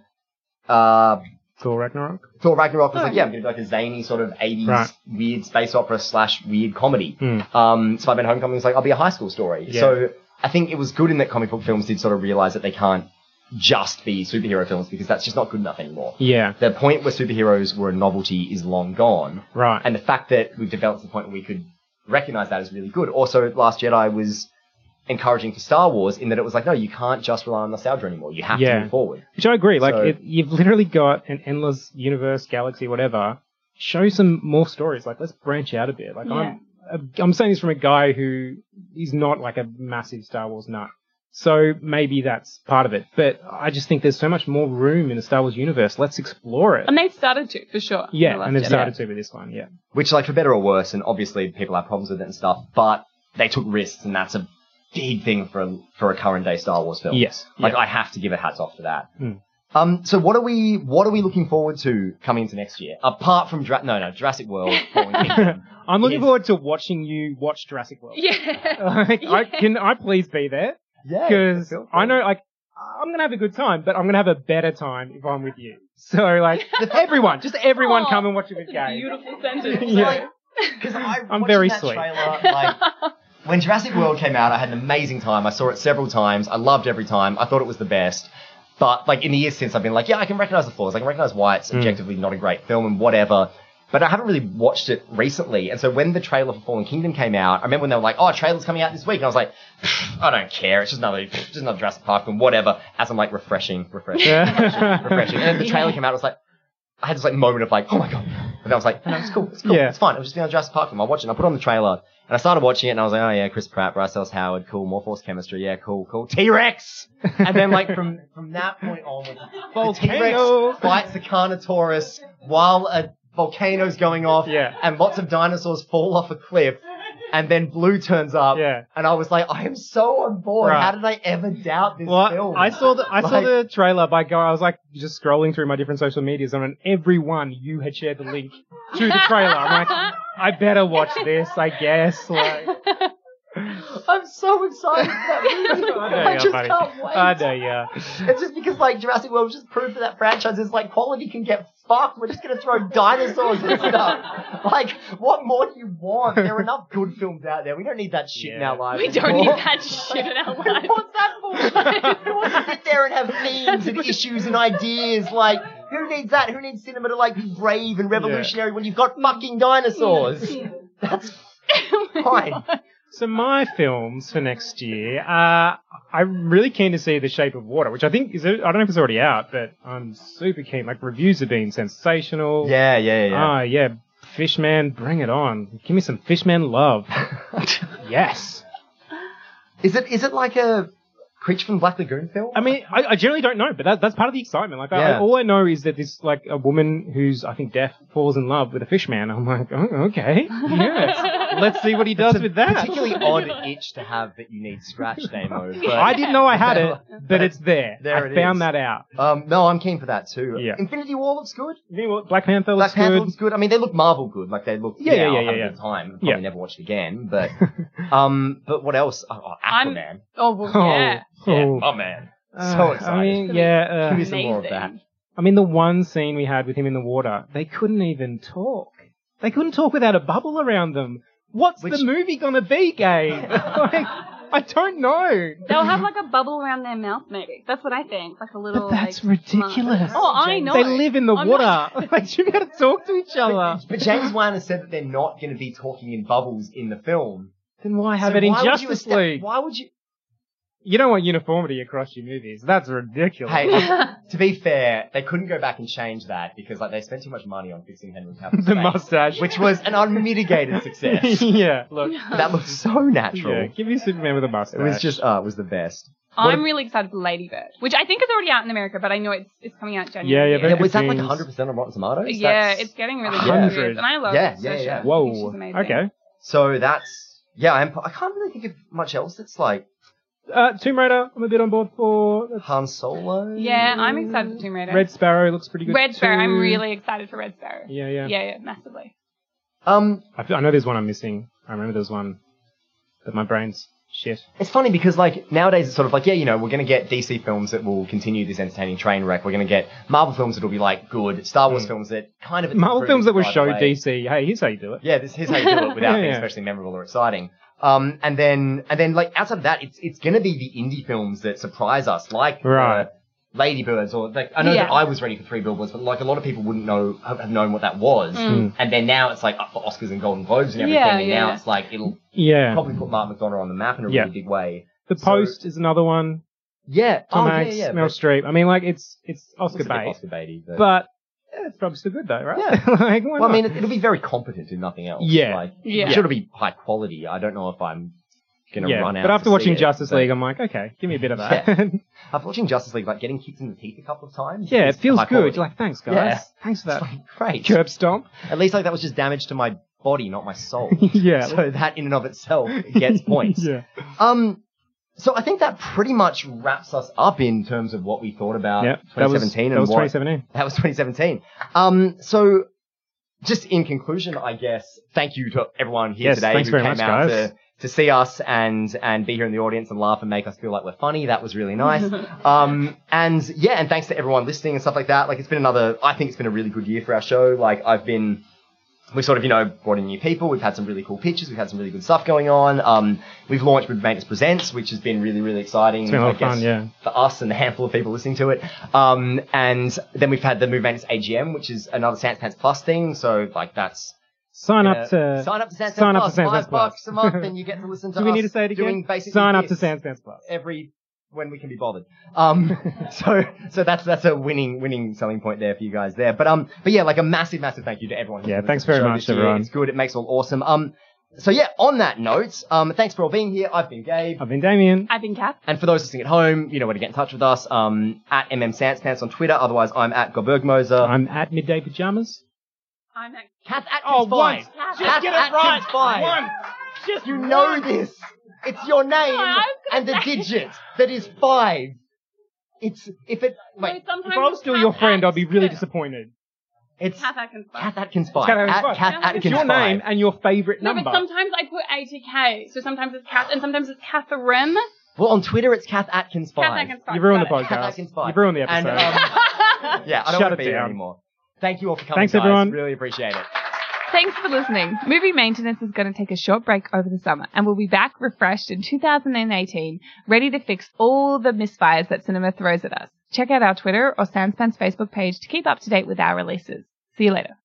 uh, Thor Ragnarok. Thor Ragnarok was Oh, like, yeah, I'm going to do like a zany sort of eighties Right. weird space opera slash weird comedy. Hmm. Um, Spider-Man Homecoming was like, I'll be a high school story. Yeah. So I think it was good in that comic book films did sort of realize that they can't just be superhero films because that's just not good enough anymore. Yeah, The point where superheroes were a novelty is long gone. right. And the fact that we've developed to the point where we could recognize that is really good. Also, Last Jedi was encouraging for Star Wars in that it was like, no, you can't just rely on nostalgia anymore. You have Yeah. to move forward. Which I agree. Like, So- it, you've literally got an endless universe, galaxy, whatever. Show some more stories. Like, let's branch out a bit. Like, Yeah. I'm, I'm saying this from a guy who is not like a massive Star Wars nut. So maybe that's part of it. But I just think there's so much more room in the Star Wars universe. Let's explore it. And they started to, for sure. Yeah, The Last and they've Jedi. started to with this one. Yeah. Which, like, for better or worse, and obviously people have problems with it and stuff, but they took risks, and that's a big thing for a, for a current day Star Wars film. Yes. Like, Yeah. I have to give a hats off for that. Hmm. Um, so what are we, what are we looking forward to coming into next year? Apart from, Dra- no, no, Jurassic World, Fallen Kingdom. I'm looking Is- forward to watching you watch Jurassic World. Yeah. Like, I, can I please be there? Yeah. Because feel I free. know, like, I'm going to have a good time, but I'm going to have a better time if I'm with you. So, like, everyone, just everyone Aw, come and watch a good That's a game. beautiful sentence. Yeah. Because I I'm watching very that sweet. trailer, like, when Jurassic World came out, I had an amazing time. I saw it several times. I loved every time. I thought it was the best. But, like, in the years since, I've been like, yeah, I can recognize the flaws. I can recognize why it's Mm. objectively not a great film and whatever. But I haven't really watched it recently. And so when the trailer for Fallen Kingdom came out, I remember when they were like, oh, a trailer's coming out this week. And I was like, I don't care. It's just another, just another Jurassic Park film, whatever. As I'm like, refreshing, refreshing, refreshing, refreshing. And then the trailer came out, I was like, I had this like moment of like, oh my God. And then I was like, no, it's cool. It's cool. Yeah. It's fine. It was just another Jurassic Park film. I watched it and I put on the trailer and I started watching it and I was like, oh yeah, Chris Pratt, Bryce Dallas Howard, cool. More Force chemistry. Yeah, cool, cool. T-Rex. And then like from, from that point onward, the T-Rex Volcano. fights the Carnotaurus while a volcano's going off Yeah. and lots of dinosaurs fall off a cliff. And then Blue turns up, Yeah. and I was like, I am so on board. Right. How did I ever doubt this Well, film? I saw the I saw Like- the trailer by go. I was like just scrolling through my different social medias, and on every one you had shared the link to the trailer. I'm like, I better watch this, I guess. Like, I'm so excited for that movie. I know I you're just funny. can't wait. I know, yeah. It's just because like Jurassic World was just proved that that franchise is like quality can get fucked. We're just gonna throw dinosaurs and stuff. Like, what more do you want? There are enough good films out there. We don't need that shit in Yeah. our lives. We don't need anymore. that shit in our Who lives. wants that bullshit? Who wants to sit there and have themes and issues and ideas? Like, who needs that? Who needs cinema to like be brave and revolutionary when you've got fucking dinosaurs? That's fine. So my films for next year, uh, I'm really keen to see The Shape of Water, which I think is, I don't know if it's already out, but I'm super keen. Like, reviews have been sensational. Yeah, yeah, yeah. Ah, yeah. Fishman, bring it on. Give me some Fishman love. Yes. Is it is it like a Creature from the Black Lagoon film? I mean, I, I generally don't know, but that, that's part of the excitement. Like, I, I, Yeah. all I know is that this, like, a woman who's, I think, deaf falls in love with a fishman. I'm like, oh, okay. Yes. let's see what he does with that. Particularly odd itch to have that you need scratch demo. But I didn't know I had it, but it's there. There I it found is. that out. Um, no, I'm keen for that too. Yeah. Infinity War looks good. You know what? Black Panther Black looks Panther good. looks good. I mean, they look Marvel good. Like they look. Yeah, yeah, I'll yeah, have yeah, a good time. Probably yeah. never watch it again. But um, but what else? Oh, oh, I'm- Aquaman. Oh, well, yeah. Oh. Yeah, my man. Uh, So excited. I mean, yeah. Uh, Give me some more of that. I mean, the one scene we had with him in the water, they couldn't even talk. They couldn't talk without a bubble around them. What's Which- the movie gonna be, Gabe? like, I don't know. They'll have like a bubble around their mouth, maybe. That's what I think. Like a little. But that's like, ridiculous. Oh, I know. They live in the I'm water. not- like, you gotta talk to each other. But James Wan has said that they're not going to be talking in bubbles in the film. Then why have So it in why would you Justice esta- League? Why would you? You don't want uniformity across your movies. That's ridiculous. Hey, to be fair, they couldn't go back and change that because like they spent too much money on fixing Henry Cavill's the face, mustache. which was an unmitigated success. yeah, look. That looked so natural. Yeah, give me Superman with a mustache. It was just, uh, it was the best. I'm What- really excited for Lady Bird, which I think is already out in America, but I know it's it's coming out January. Yeah, yeah, Yeah, very was that like things. one hundred percent on Rotten Tomatoes? Yeah, That's- it's getting really one good hundred. reviews, and I love Yeah, Saoirse. yeah, yeah. I think Whoa. she's amazing. Okay. So that's, yeah, I'm, I can't really think of much else that's like Uh, Tomb Raider, I'm a bit on board for. That's Han Solo. Yeah, I'm excited for Tomb Raider. Red Sparrow looks pretty good. Red Sparrow, I'm too. really excited for Red Sparrow. Yeah, yeah. Yeah, yeah, massively. Um, I, feel, I know there's one I'm missing. I remember there's one, but my brain's shit. It's funny because, like, nowadays it's sort of like, yeah, you know, we're going to get D C films that will continue this entertaining train wreck. We're going to get Marvel films that will be, like, good. Star Wars Mm. films that kind of... Marvel films that will by the show way. D C, hey, here's how you do it. Yeah, this here's how you do it without Yeah, being yeah. especially memorable or exciting. Um, and then, and then, like, outside of that, it's it's going to be the indie films that surprise us, like Right. uh, Ladybirds, or like I know Yeah. that I was ready for Three Billboards, but like a lot of people wouldn't know have, have known what that was. Mm. And then now it's like up for Oscars and Golden Globes and everything, Yeah, and yeah. now it's like it'll Yeah. probably put Mark McDonough on the map in a Yeah. really big way. The So- Post is another one. Yeah, Tom oh, Hanks, yeah, yeah. Meryl but- Streep. I mean, like, it's it's Oscar looks a bit bait, Oscar baity, but, but yeah, it's probably still good though, right? Yeah. like, why well, I mean, not? it, it'll be very competent in nothing else. Yeah. like, Yeah. I'm sure it'll be high quality. I don't know if I'm gonna yeah, run out. but after to watching see it, Justice but- League, I'm like, okay, give me a bit of that. Yeah. After watching Justice League, like getting kicked in the teeth a couple of times. Yeah, is it feels high good. quality. You're like, thanks, guys. Yeah. Thanks for that It's like, great. curb stomp. At least like that was just damage to my body, not my soul. yeah. So that in and of itself gets points. yeah. Um, so I think that pretty much wraps us up in terms of what we thought about Yeah. That was, twenty seventeen. that and was what, twenty seventeen. That was twenty seventeen. Um, so just in conclusion, I guess, thank you to everyone here Yes, today thanks who very came much, out guys. to, to see us and, and be here in the audience and laugh and make us feel like we're funny. That was really nice. um, and yeah, and thanks to everyone listening and stuff like that. Like it's been another, I think it's been a really good year for our show. Like I've been, we've sort of, you know, brought in new people. We've had some really cool pitches. We've had some really good stuff going on. Um, we've launched Movie Maintenance Presents, which has been really, really exciting. It's been a lot I of fun, guess, yeah. for us and the handful of people listening to it. Um, and then we've had the Movie Maintenance A G M, which is another Sans Pants Plus thing. So like that's, Sign uh, up to sign up to Sans Pants sign up Plus, to Sans five Pants Plus. bucks a month, and you get to listen to Do we us need to say it again? doing basically Sign up to this Sans Pants Plus. every when we can be bothered. Um, so so that's that's a winning winning selling point there for you guys there. But um, but yeah, like a massive massive thank you to everyone. who's Yeah, listened thanks to the very show much, this year. everyone. It's good. It makes it all awesome. Um, so yeah, on that note, um, thanks for all being here. I've been Gabe. I've been Damien. I've been Kath. And for those listening at home, you know where to get in touch with us. Um, at mmsanspants on Twitter. Otherwise, I'm at Gobergmoser. I'm at Midday Pajamas. I'm at Kath Atkins Oh, five. once. Kath. Just get it Atkins right. five. Once. Just You know once. this. It's your name I was gonna and the say. digit that is five. It's if it So wait. sometimes If I was it's still Kath your friend, I'd Atkins. be really Yeah. disappointed. It's Kath Atkins. Kath Atkins five. Kath Atkins At five. Kath It's Atkins It's your five. name and your favourite No, number. but sometimes I put A T K, so sometimes it's Kath, and sometimes it's Catherine. Well, on Twitter it's Kath Atkins five. Kath Atkins five. You've ruined the Got it. Kath podcast. Atkins five. You've ruined the And, episode. um, yeah, I don't Shut want to it be here down. anymore. Thank you all for coming, Thanks, guys. everyone. Really appreciate it. Thanks for listening. Movie Maintenance is going to take a short break over the summer and we'll be back refreshed in two thousand eighteen, ready to fix all the misfires that cinema throws at us. Check out our Twitter or Sanspants Facebook page to keep up to date with our releases. See you later.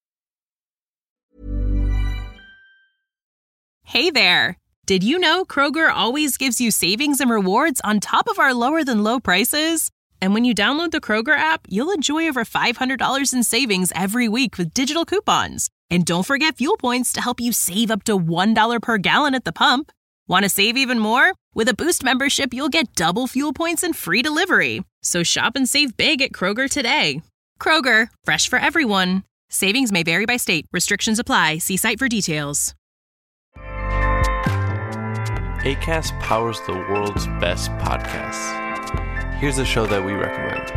Hey there. Did you know Kroger always gives you savings and rewards on top of our lower than low prices? And when you download the Kroger app, you'll enjoy over five hundred dollars in savings every week with digital coupons. And don't forget fuel points to help you save up to one dollar per gallon at the pump. Want to save even more? With a Boost membership, you'll get double fuel points and free delivery. So shop and save big at Kroger today. Kroger, fresh for everyone. Savings may vary by state. Restrictions apply. See site for details. Acast powers the world's best podcasts. Here's a show that we recommend.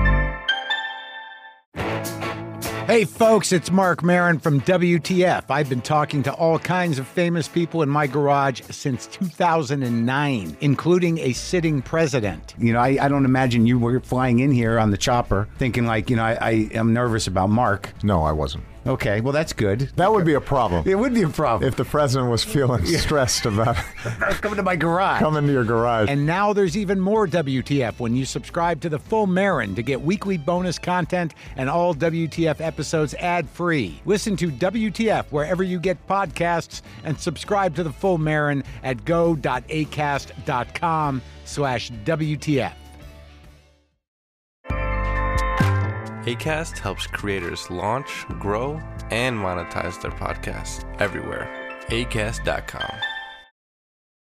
Hey folks, it's Mark Maron from W T F. I've been talking to all kinds of famous people in my garage since two thousand nine, including a sitting president. You know, I, I don't imagine you were flying in here on the chopper thinking like, you know, I, I am nervous about Mark. No, I wasn't. Okay, well, that's good. That would be a problem. It would be a problem. If the president was feeling Yeah. stressed about coming to my garage. coming to your garage. And now there's even more W T F when you subscribe to the full Marin to get weekly bonus content and all W T F episodes ad-free. Listen to W T F wherever you get podcasts and subscribe to the full Marin at go.acast.com slash WTF. Acast helps creators launch, grow, and monetize their podcasts everywhere. acast dot com.